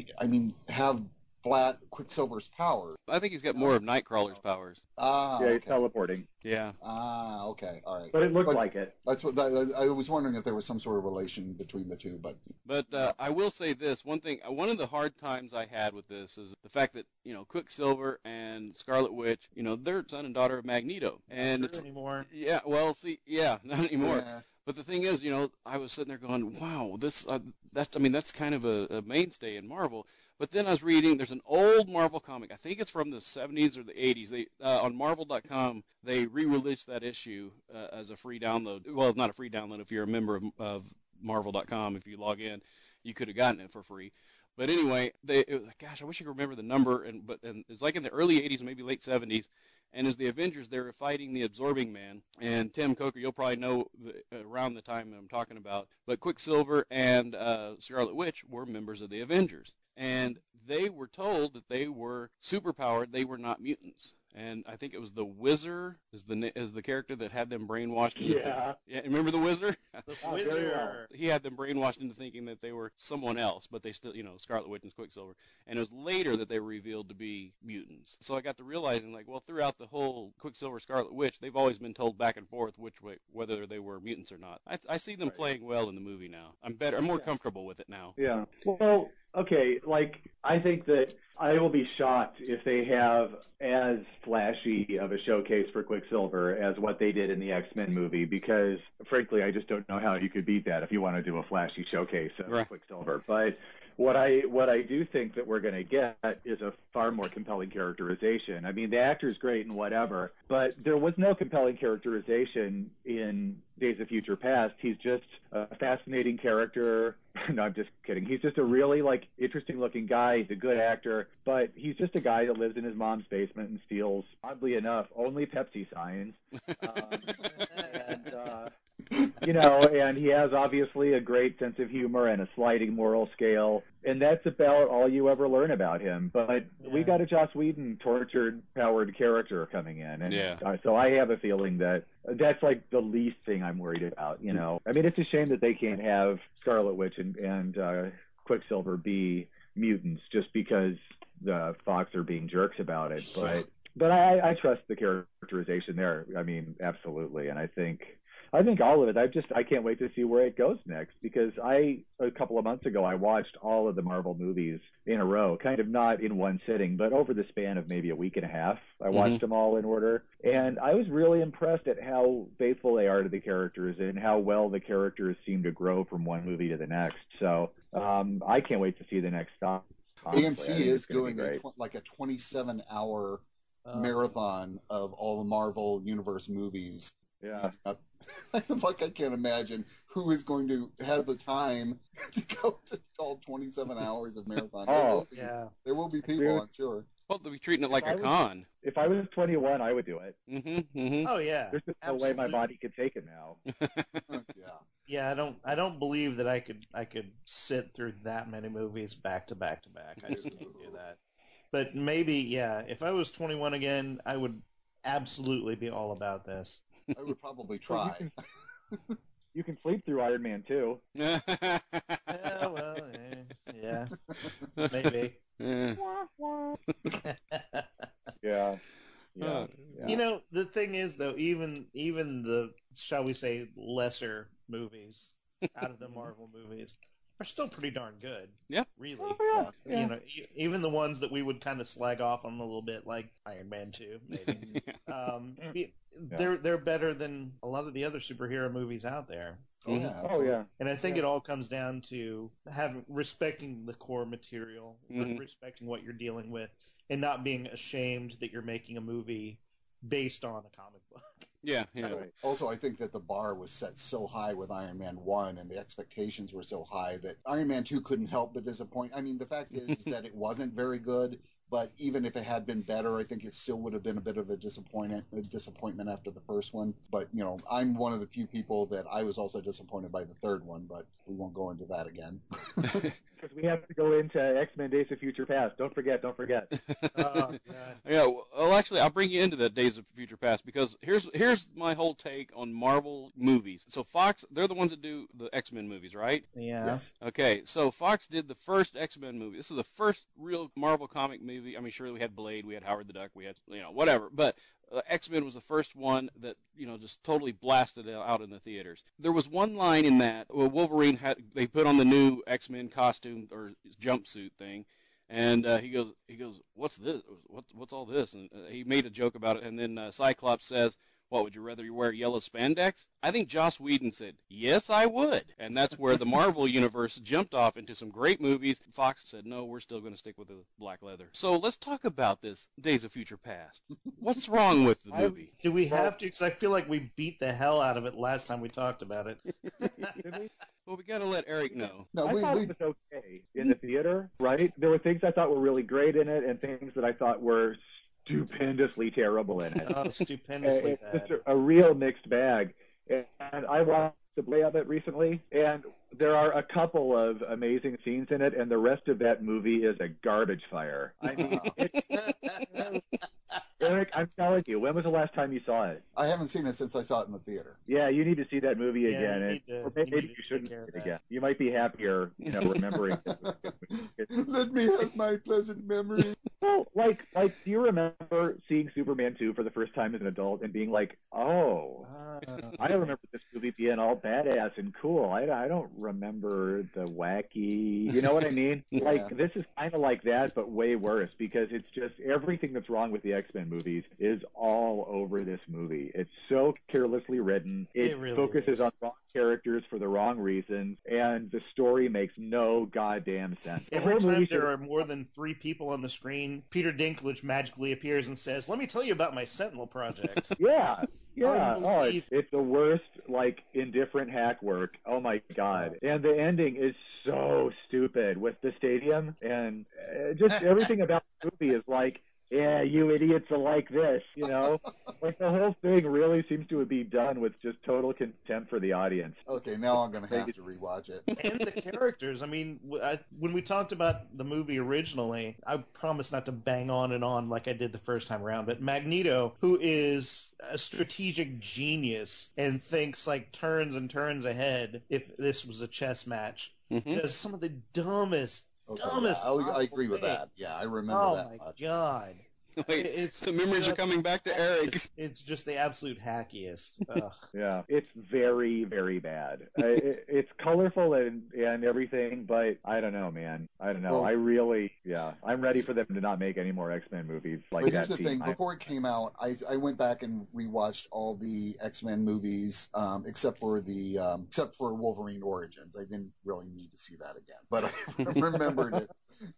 have flat Quicksilver's powers. I think he's got more of Nightcrawler's powers. Ah, Yeah, he's okay. teleporting. Yeah. Ah, okay, all right. But it looked like it. That's what I was wondering if there was some sort of relation between the two, but But I will say this one thing. One of the hard times I had with this is the fact that Quicksilver and Scarlet Witch, they're son and daughter of Magneto, and Not it's true anymore. yeah. Well, see, yeah, not anymore. Yeah. But the thing is, I was sitting there going, "Wow, that's kind of a mainstay in Marvel." But then I was reading, there's an old Marvel comic. I think it's from the 70s or the 80s. They on Marvel.com they re-released that issue as a free download. Well, not a free download. If you're a member of Marvel.com, if you log in, you could have gotten it for free. But anyway, gosh, I wish I could remember the number. And it's like in the early 80s, maybe late 70s. And as the Avengers, they were fighting the Absorbing Man. And Tim Coker, you'll probably know around the time that I'm talking about. But Quicksilver and Scarlet Witch were members of the Avengers. And they were told that they were superpowered. They were not mutants. And I think it was the Wizard is the character that had them brainwashed. Yeah. Yeah, remember the Wizard? The very Wizard. well. He had them brainwashed into thinking that they were someone else, but they still, Scarlet Witch and Quicksilver. And it was later that they were revealed to be mutants. So I got to realizing, throughout the whole Quicksilver Scarlet Witch, they've always been told back and forth which way, whether they were mutants or not. I see them playing well in the movie now. I'm more comfortable with it now. Yeah. Well, okay, I think that I will be shocked if they have as flashy of a showcase for Quicksilver as what they did in the X-Men movie, because frankly, I just don't know how you could beat that if you want to do a flashy showcase of Right. Quicksilver. But what I do think that we're going to get is a far more compelling characterization. I mean, the actor's great and whatever, but there was no compelling characterization in Days of Future Past. He's just a fascinating character. No, I'm just kidding. He's just a really interesting looking guy. He's a good actor, but he's just a guy that lives in his mom's basement and steals, oddly enough, only Pepsi signs. And he has obviously a great sense of humor and a sliding moral scale, and that's about all you ever learn about him. But we got a Joss Whedon tortured-powered character coming in, and so I have a feeling that that's the least thing I'm worried about. I mean, it's a shame that they can't have Scarlet Witch and Quicksilver be mutants just because the Fox are being jerks about it. But I trust the characterization there. I mean, absolutely, and I think all of it. I can't wait to see where it goes next, because a couple of months ago I watched all of the Marvel movies in a row, kind of not in one sitting, but over the span of maybe a week and a half. I watched them all in order, and I was really impressed at how faithful they are to the characters and how well the characters seem to grow from one movie to the next. So I can't wait to see the next stop. AMC is doing a 27-hour marathon of all the Marvel Universe movies. Yeah. I can't imagine who is going to have the time to go to all 27 hours of marathon. There will be people, I'm sure. Well, they'll be treating it like a con. If I was 21, I would do it. Oh yeah, there's just no way my body could take it now. Yeah, I don't believe that I could sit through that many movies back to back to back. I just can't do that. But maybe, if I was 21 again, I would absolutely be all about this. I would probably try. You can sleep through Iron Man 2. Yeah, maybe. Yeah. You know, the thing is, though, even the, shall we say, lesser movies out of the Marvel movies are still pretty darn good. Yeah. Really. Oh, yeah. You know, even the ones that we would kind of slag off on a little bit, like Iron Man 2, maybe. They're better than a lot of the other superhero movies out there. Oh, yeah. Oh, yeah. And I think it all comes down to respecting the core material, respecting what you're dealing with, and not being ashamed that you're making a movie based on a comic book. Yeah. Right. Also, I think that the bar was set so high with Iron Man 1 and the expectations were so high that Iron Man 2 couldn't help but disappoint. I mean, the fact is that it wasn't very good, but even if it had been better, I think it still would have been a bit of a disappointment after the first one. But, you know, I'm one of the few people that I was also disappointed by the third one, but we won't go into that again. Because we have to go into X-Men Days of Future Past. Don't forget. Oh, God. Yeah, well, actually, I'll bring you into that Days of Future Past, because here's my whole take on Marvel movies. So Fox, they're the ones that do the X-Men movies, right? Yeah. Yes. Okay, so Fox did the first X-Men movie. This is the first real Marvel comic movie. I mean, sure, we had Blade, we had Howard the Duck, we had, whatever, but X-Men was the first one that, just totally blasted it out in the theaters. There was one line in that, Wolverine they put on the new X-Men costume or jumpsuit thing, and he goes, what's this? What's all this? And he made a joke about it, and then Cyclops says, what, would you rather wear yellow spandex? I think Joss Whedon said, yes, I would. And that's where the Marvel universe jumped off into some great movies. Fox said, no, we're still going to stick with the black leather. So let's talk about this Days of Future Past. What's wrong with the movie? Do we have to? Because I feel like we beat the hell out of it last time we talked about it. Well, we got to let Eric know. No, I thought it was okay in the theater, right? There were things I thought were really great in it and things that I thought were stupendously terrible in it. Oh, stupendously It's bad. just a real mixed bag. And I watched the play of it recently, and there are a couple of amazing scenes in it, and the rest of that movie is a garbage fire. I mean, Eric, I'm telling you, when was the last time you saw it? I haven't seen it since I saw it in the theater. Yeah, you need to see that movie Yeah, again. Or maybe you shouldn't see it again. You might be happier, remembering it. Let me have my pleasant memory. Well, like, do you remember seeing Superman 2 for the first time as an adult and being like, oh, I remember this movie being all badass and cool. I don't remember the wacky, you know what I mean? Yeah. Like, this is kind of like that, but way worse, because it's just everything that's wrong with the X-Men movies is all over this movie. It's so carelessly written. It really focuses is. on wrong characters for the wrong reasons, and the story makes no goddamn sense. The Every whole time movie there should- are more than 3 people on the screen, Peter Dinklage magically appears and says, let me tell you about my Sentinel project. Yeah. Yeah. Oh, Unbelievable. it's the worst, like, indifferent hack work. Oh, my God. And the ending is so stupid with the stadium. And just everything about the movie is like, yeah, you idiots are like this, Like, the whole thing really seems to be done with just total contempt for the audience. Okay, now I'm going to have to rewatch it. And the characters. I mean, when we talked about the movie originally, I promised not to bang on and on like I did the first time around, but Magneto, who is a strategic genius and thinks like turns and turns ahead if this was a chess match, does some of the dumbest Yeah, I agree with that. Yeah, I remember that Oh, my much. God. Wait, the memories are coming back to Eric. It's just the absolute hackiest. Ugh. Yeah, it's very, very bad. It's colorful and everything, but I don't know, man. I don't know. Well, I'm ready for them to not make any more X-Men movies like But that. here's the thing: before it came out, I went back and rewatched all the X-Men movies, except for Wolverine Origins. I didn't really need to see that again, but I remembered it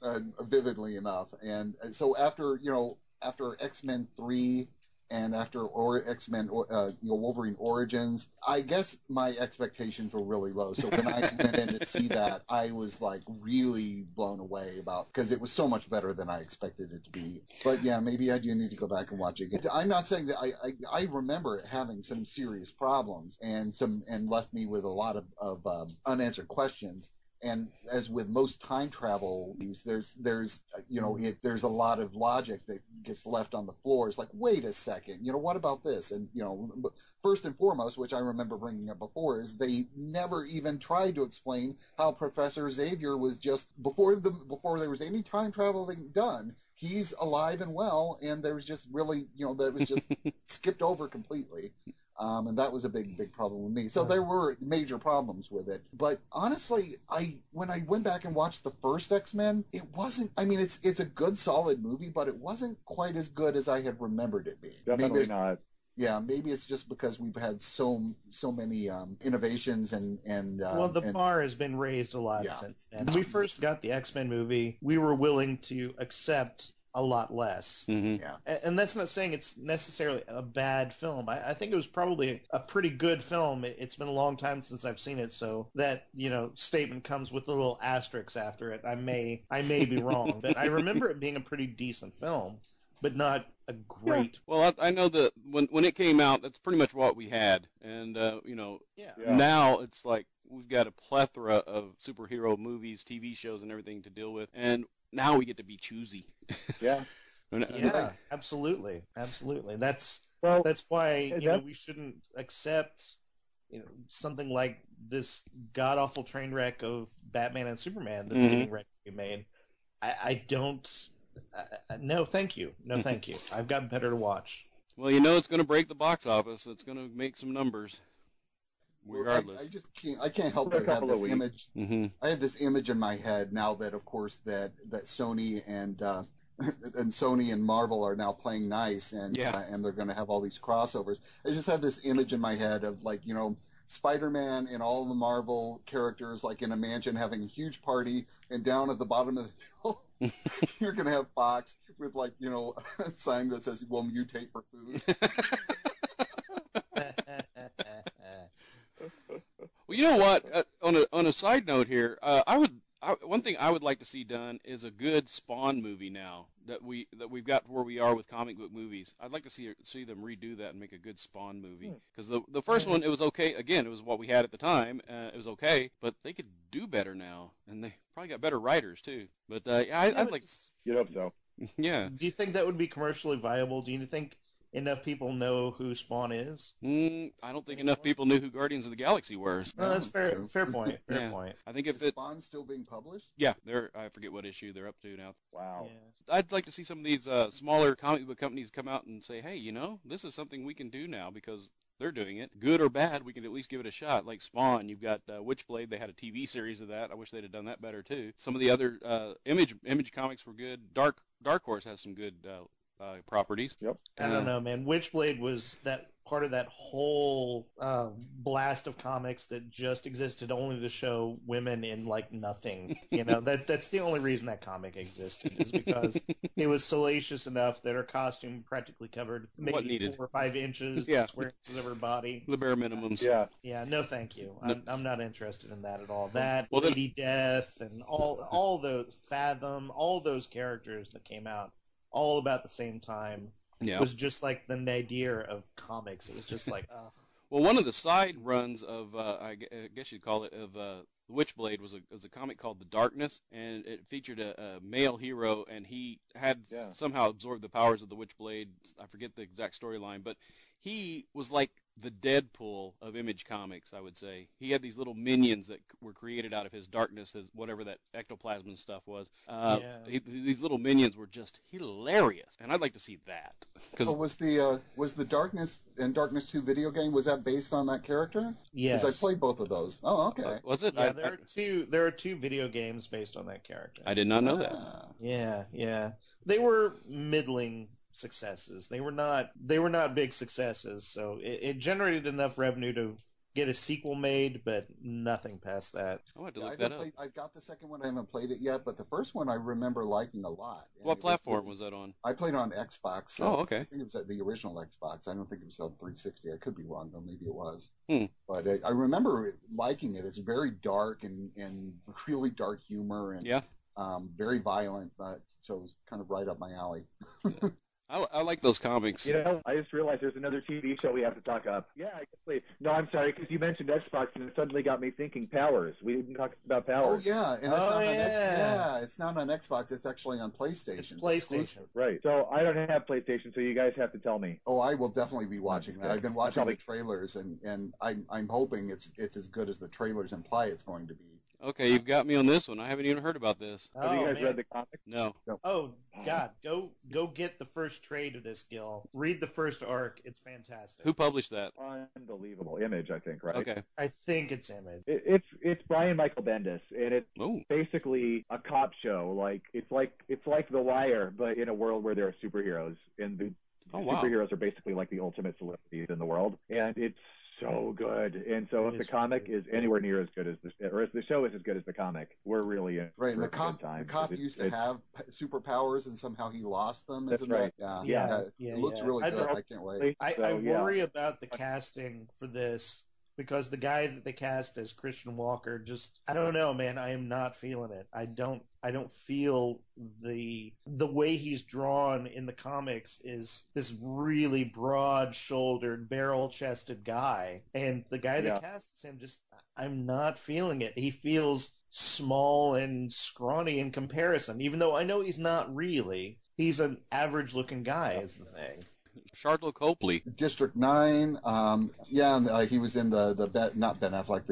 vividly enough. And so after X-Men 3 and after X-Men Wolverine Origins, I guess my expectations were really low. So when I went in to see that, I was like really blown away because it was so much better than I expected it to be. But yeah, maybe I do need to go back and watch it again. I'm not saying that I remember it having some serious problems and left me with a lot of unanswered questions. And as with most time travel, there's there's a lot of logic that gets left on the floor. It's like, wait a second, what about this? And first and foremost, which I remember bringing up before, is they never even tried to explain how Professor Xavier was just before there was any time traveling done. He's alive and well, and there was just really, that was just skipped over completely. And that was a big problem with me. So there were major problems with it. But honestly, when I went back and watched the first X-Men, it wasn't, it's a good, solid movie, but it wasn't quite as good as I had remembered it being. Definitely not. Yeah, maybe it's just because we've had so many innovations and the bar has been raised a lot since then. When we first got the X-Men movie, we were willing to accept a lot less. Mm-hmm. Yeah. And that's not saying it's necessarily a bad film. I think it was probably a pretty good film. It's been a long time since I've seen it, so that, statement comes with a little asterisk after it. I may be wrong, but I remember it being a pretty decent film, but not a great. Well, I know that when it came out, that's pretty much what we had, and now it's like we've got a plethora of superhero movies, TV shows, and everything to deal with, and now we get to be choosy. Yeah. Yeah, absolutely. That's why we shouldn't accept something like this god awful train wreck of Batman and Superman that's getting ready to be made. I don't. No, thank you. No, thank you. I've got better to watch. Well, it's going to break the box office. It's going to make some numbers. Regardless, I just can't help but have this image. Mm-hmm. I have this image in my head now that, of course, that Sony and Sony and Marvel are now playing nice, and they're going to have all these crossovers. I just have this image in my head of Spider-Man and all the Marvel characters in a mansion having a huge party, and down at the bottom of the hill, you're going to have Fox with a sign that says "We'll mutate for food." Well, you know what? On a side note here, one thing I would like to see done is a good Spawn movie now that we've got where we are with comic book movies. I'd like to see them redo that and make a good Spawn movie, because the first one, it was okay. Again, it was what we had at the time. It was okay, but they could do better now, and they probably got better writers too. But I'd like. You'd hope so. Yeah. Do you think that would be commercially viable? Do you think enough people know who Spawn is? I don't think enough people knew who Guardians of the Galaxy were. No, that's fair. Fair point. Fair point. I think is Spawn still being published? Yeah, I forget what issue they're up to now. Wow. Yeah. I'd like to see some of these smaller comic book companies come out and say, hey, this is something we can do now because they're doing it. Good or bad, we can at least give it a shot. Like Spawn, you've got Witchblade. They had a TV series of that. I wish they'd have done that better too. Some of the other Image comics were good. Dark Horse has some good properties. Yep. I don't know, man. Witchblade was that part of that whole blast of comics that just existed only to show women in nothing. That's the only reason that comic existed, is because it was salacious enough that her costume practically covered maybe 4 or 5 inches, square inches of her body. The bare minimums. Yeah. Yeah. No, thank you. I'm not interested in that at all. That Lady Death and all those Fathom, all those characters that came out all about the same time. Yeah. It was just like the nadir of comics. It was just like, ugh. Well, one of the side runs of, I guess you'd call it, of Witchblade was a comic called The Darkness, and it featured a male hero, and he had somehow absorbed the powers of the Witchblade. I forget the exact storyline, but he was like the Deadpool of Image Comics, I would say. He had these little minions that were created out of his darkness, whatever that ectoplasm stuff was. These little minions were just hilarious, and I'd like to see that. Was the Darkness and Darkness 2 video game, was that based on that character? Yes. Because I played both of those. Oh, okay. Was it? Yeah, there are two video games based on that character. I did not know that. Yeah. They were middling successes. They were not big successes, so it generated enough revenue to get a sequel made, but nothing past that. I want to look that up. I've got the second one. I haven't played it yet, but the first one I remember liking a lot. What platform was that on? I played it on Xbox. Oh, okay. I think it was the original Xbox. I don't think it was on 360. I could be wrong, though. Maybe it was. But I remember liking it. It's very dark and really dark humor and very violent, so it was kind of right up my alley. I like those comics. You know, I just realized there's another TV show we have to talk up. Yeah, I guess no, I'm sorry, because you mentioned Xbox, and it suddenly got me thinking Powers. We didn't talk about Oh Powers. yeah, and it's not on Xbox. It's actually on PlayStation. It's PlayStation. Exclusive. Right. So I don't have PlayStation, so you guys have to tell me. Oh, I will definitely be watching that. I've been watching the trailers, and I'm hoping it's as good as the trailers imply it's going to be. Okay, you've got me on this one. I haven't even heard about this. Have you guys read the comic? No. Oh God, go get the first trade of this, Gil. Read the first arc. It's fantastic. Who published that? Unbelievable. Image, I think, right? Okay. I think it's Image. It's Brian Michael Bendis, and it's Ooh. basically a cop show. Like it's like The Wire, but in a world where there are superheroes, and the superheroes are basically like the ultimate celebrities in the world, and it's so good. And so if the comic is anywhere near as good as if the show is as good as the comic, we're really in right. And the cop used to have superpowers, and somehow he lost them. That's right. Yeah. It looks really good. I can't wait. I worry about the casting for this, because the guy that they cast as Christian Walker, just, I don't know, man. I am not feeling it. I don't feel the way he's drawn in the comics is this really broad-shouldered, barrel-chested guy, and the guy that casts him, just, I'm not feeling it. He feels small and scrawny in comparison, even though I know he's not really. He's an average-looking guy, is the thing. Sharlto Copley. District 9. He was in not Ben Affleck,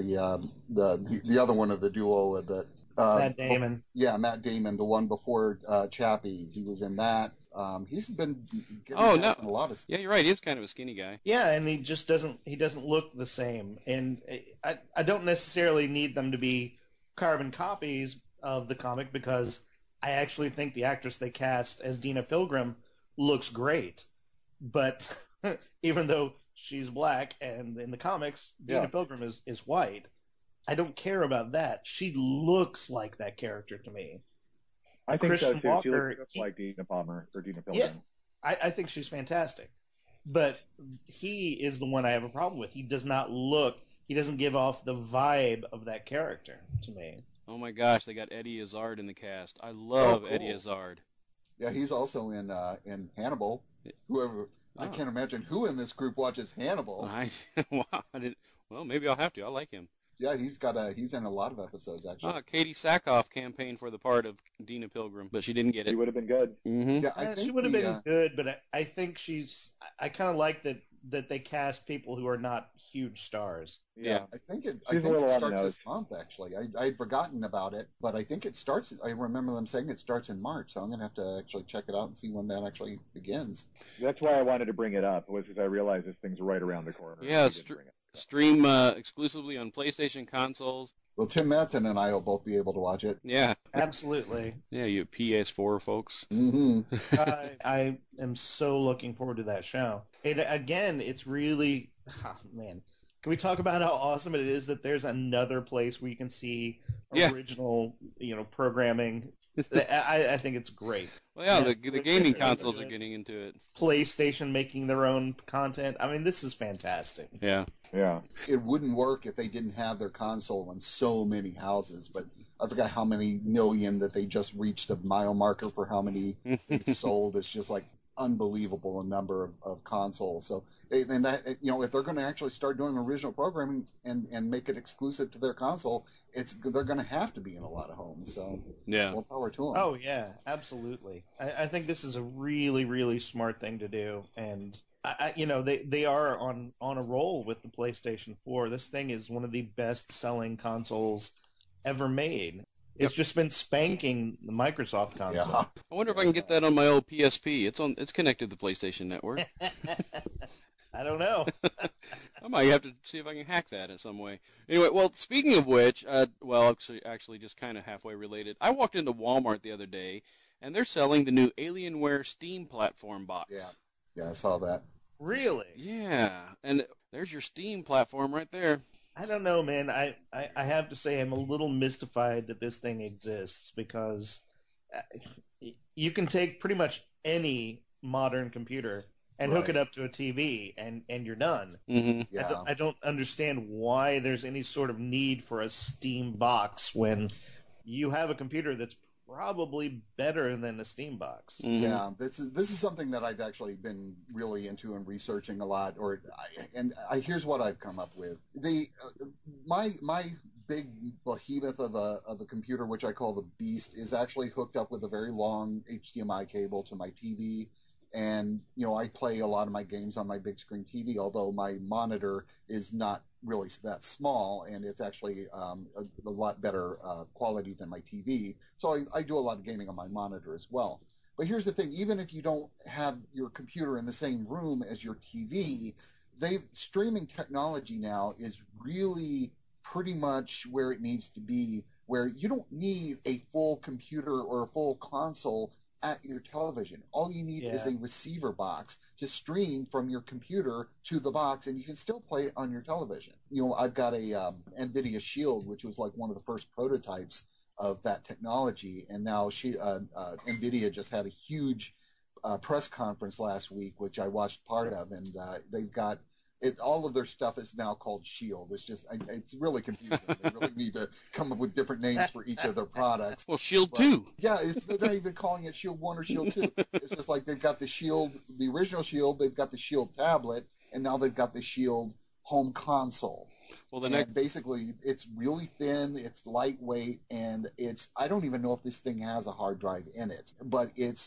the other one of the duo of the Matt Damon. Yeah, Matt Damon, the one before Chappie. He was in that. He's been in a lot of stuff. Yeah, you're right. He is kind of a skinny guy. Yeah, and he just doesn't look the same. And I don't necessarily need them to be carbon copies of the comic, because I actually think the actress they cast as Dina Pilgrim looks great. But even though she's black, and in the comics, Dina Pilgrim is white, I don't care about that. She looks like that character to me. I think Christian so too. Walker, she looks like Dina Palmer or Dina Pilgrim. Yeah, I think she's fantastic. But he is the one I have a problem with. He doesn't give off the vibe of that character to me. Oh my gosh, they got Eddie Izzard in the cast. I love cool. Eddie Izzard. Yeah, he's also in Hannibal. I can't imagine who in this group watches Hannibal. Well, maybe I'll have to. I like him. Yeah, he's in a lot of episodes, actually. Katie Sackhoff campaign for the part of Dina Pilgrim, but she didn't get it. She would have been good. Mm-hmm. Yeah, she would have been good, but I think I kind of like that they cast people who are not huge stars. Yeah. I think it starts this month, actually. I'd forgotten about it, but I think it starts. I remember them saying it starts in March, so I'm going to have to actually check it out and see when that actually begins. That's why I wanted to bring it up, was because I realized this thing's right around the corner. Yeah, stream exclusively on PlayStation consoles. Well, Tim Madsen and I will both be able to watch it. Yeah. Absolutely. Yeah, you PS4 folks. Mm-hmm. I am so looking forward to that show. Again, it's really, man. Can we talk about how awesome it is that there's another place where you can see original, programming? I think it's great. Well, yeah, the gaming consoles are getting into it. PlayStation making their own content. I mean, this is fantastic. Yeah. Yeah. It wouldn't work if they didn't have their console in so many houses, but I forgot how many million that they just reached the mile marker for how many they've sold. It's just like unbelievable a number of consoles. So, and that, if they're going to actually start doing original programming and make it exclusive to their console, they're going to have to be in a lot of homes. So, more power to them. Oh yeah, absolutely. I think this is a really, really smart thing to do, and they are on a roll with the PlayStation 4. This thing is one of the best-selling consoles ever made. It's just been spanking the Microsoft console. Yeah. I wonder if I can get that on my old PSP. It's connected to the PlayStation Network. I don't know. I might have to see if I can hack that in some way. Anyway, well, speaking of which, actually just kind of halfway related. I walked into Walmart the other day, and they're selling the new Alienware Steam platform box. Yeah, I saw that. Really? Yeah, and there's your Steam platform right there. I don't know, man. I have to say I'm a little mystified that this thing exists, because you can take pretty much any modern computer and hook it up to a TV, and you're done. Mm-hmm. Yeah. I don't understand why there's any sort of need for a Steam box when you have a computer that's probably better than a Steam box. Mm-hmm. Yeah, this is something that I've actually been really into and researching a lot. Here's what I've come up with. My big behemoth of a computer, which I call the Beast, is actually hooked up with a very long HDMI cable to my TV. And, I play a lot of my games on my big screen TV, although my monitor is not really that small, and it's actually a lot better quality than my TV. So I do a lot of gaming on my monitor as well. But here's the thing, even if you don't have your computer in the same room as your TV, streaming technology now is really pretty much where it needs to be, where you don't need a full computer or a full console at your television. All you need is a receiver box to stream from your computer to the box, and you can still play it on your television. I've got a NVIDIA Shield, which was like one of the first prototypes of that technology, and now NVIDIA just had a huge press conference last week, which I watched part of, and they've got all of their stuff is now called Shield. It's really confusing. They really need to come up with different names for each of their products. Well, Shield 2. Yeah, they're not even calling it Shield 1 or Shield 2. It's just like they've got the Shield, the original Shield, they've got the Shield tablet, and now they've got the Shield home console. Well, basically, it's really thin, it's lightweight, and I don't even know if this thing has a hard drive in it, but and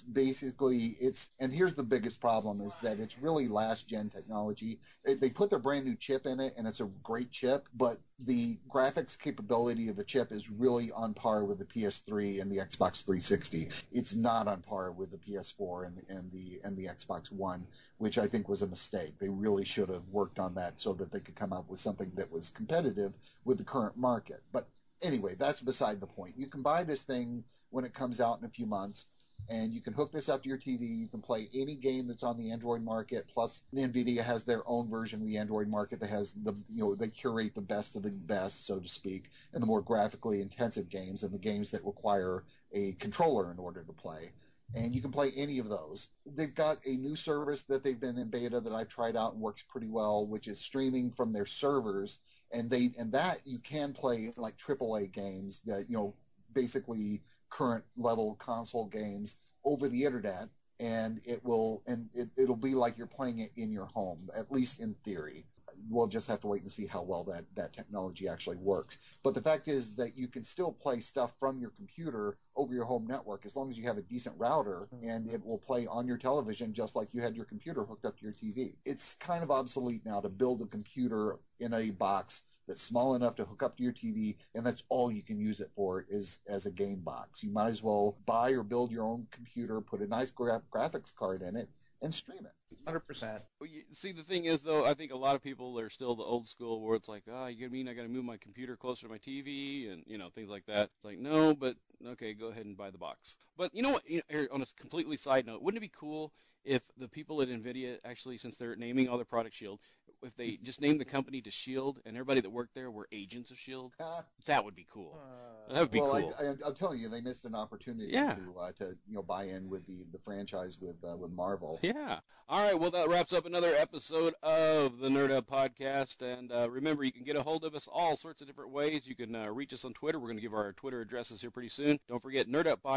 here's the biggest problem, is that it's really last-gen technology. They put their brand new chip in it, and it's a great chip, but the graphics capability of the chip is really on par with the PS3 and the Xbox 360. It's not on par with the PS4 and the Xbox One, which I think was a mistake. They really should have worked on that so that they could come up with something that was competitive with the current market. But anyway, that's beside the point. You can buy this thing when it comes out in a few months, and you can hook this up to your TV. You can play any game that's on the Android market. Plus, NVIDIA has their own version of the Android market that has they curate the best of the best, so to speak, and the more graphically intensive games and the games that require a controller in order to play. And you can play any of those. They've got a new service that they've been in beta that I've tried out and works pretty well, which is streaming from their servers. And that you can play like AAA games that, basically current level console games over the internet, and it'll be like you're playing it in your home, at least in theory. We'll just have to wait and see how well that technology actually works. But the fact is that you can still play stuff from your computer over your home network as long as you have a decent router, and it will play on your television just like you had your computer hooked up to your TV. It's kind of obsolete now to build a computer in a box that's small enough to hook up to your TV, and that's all you can use it for, is as a game box. You might as well buy or build your own computer, put a nice graphics card in it, and stream it. 100%. Well, see, the thing is, though, I think a lot of people are still the old school where it's like, you mean I got to move my computer closer to my TV and, things like that. It's like, no, but, okay, go ahead and buy the box. But you know what, on a completely side note, wouldn't it be cool if the people at NVIDIA actually, since they're naming all their products Shield, if they just named the company to Shield and everybody that worked there were agents of Shield? That would be cool. That would be cool. I'm telling you, they missed an opportunity to buy in with the franchise with Marvel. Yeah. All right. Well, that wraps up another episode of the Nerd Up Podcast. And remember, you can get a hold of us all sorts of different ways. You can reach us on Twitter. We're going to give our Twitter addresses here pretty soon. Don't forget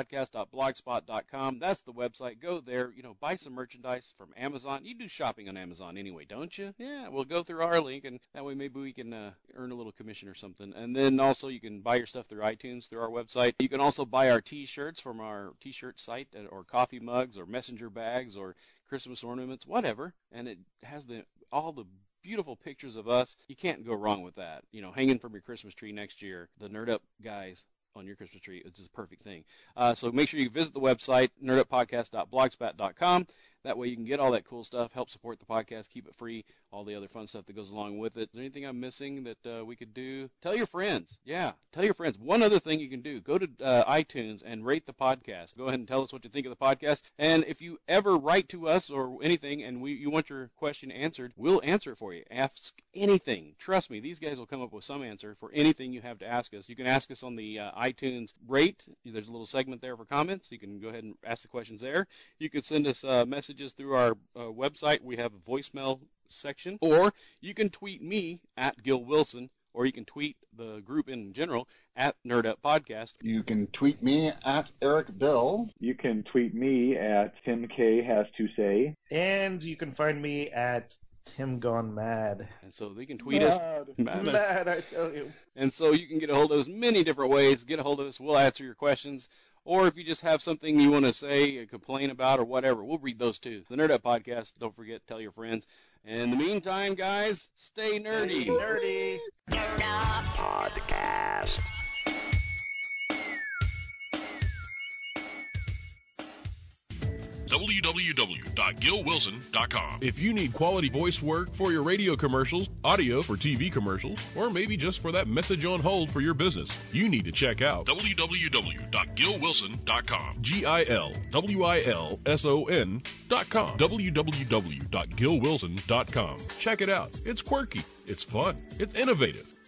nerduppodcast.blogspot.com. That's the website. Go there. Buy some merchandise from Amazon. You do shopping on Amazon anyway, don't you? Yeah. We'll go through our link, and that way maybe we can earn a little commission or something. And then also you can buy your stuff through iTunes, through our website. You can also buy our T-shirts from our T-shirt site, or coffee mugs, or messenger bags, or Christmas ornaments, whatever. And it has all the beautiful pictures of us. You can't go wrong with that. Hanging from your Christmas tree next year, the Nerd Up guys on your Christmas tree. It's just a perfect thing. So make sure you visit the website, nerduppodcast.blogspot.com. That way you can get all that cool stuff, help support the podcast, keep it free, all the other fun stuff that goes along with it. Is there anything I'm missing that we could do? Tell your friends. Yeah, tell your friends. One other thing you can do, go to iTunes and rate the podcast. Go ahead and tell us what you think of the podcast. And if you ever write to us or anything and you want your question answered, we'll answer it for you. Ask anything. Trust me, these guys will come up with some answer for anything you have to ask us. You can ask us on the iTunes rate. There's a little segment there for comments. You can go ahead and ask the questions there. You can send us messages through our website. We have a voicemail section, or you can tweet me at Gil Wilson or you can tweet the group in general at Nerd Up Podcast. You can tweet me at Eric Bill. You can tweet me at Tim K Has To Say. And you can find me at Tim Gone Mad. And so they can tweet us. Mad, I tell you. And so you can get a hold of us many different ways. Get a hold of us. We'll answer your questions. Or if you just have something you want to say, complain about, or whatever, we'll read those too. The Nerd Up Podcast. Don't forget, tell your friends. And in the meantime, guys, stay nerdy. Stay nerdy. Nerd Up Podcast. www.gilwilson.com. If you need quality voice work for your radio commercials, audio for TV commercials, or maybe just for that message on hold for your business, you need to check out www.gilwilson.com. GILWILSON.com. www.gilwilson.com. Check it out. It's quirky. It's fun. It's innovative.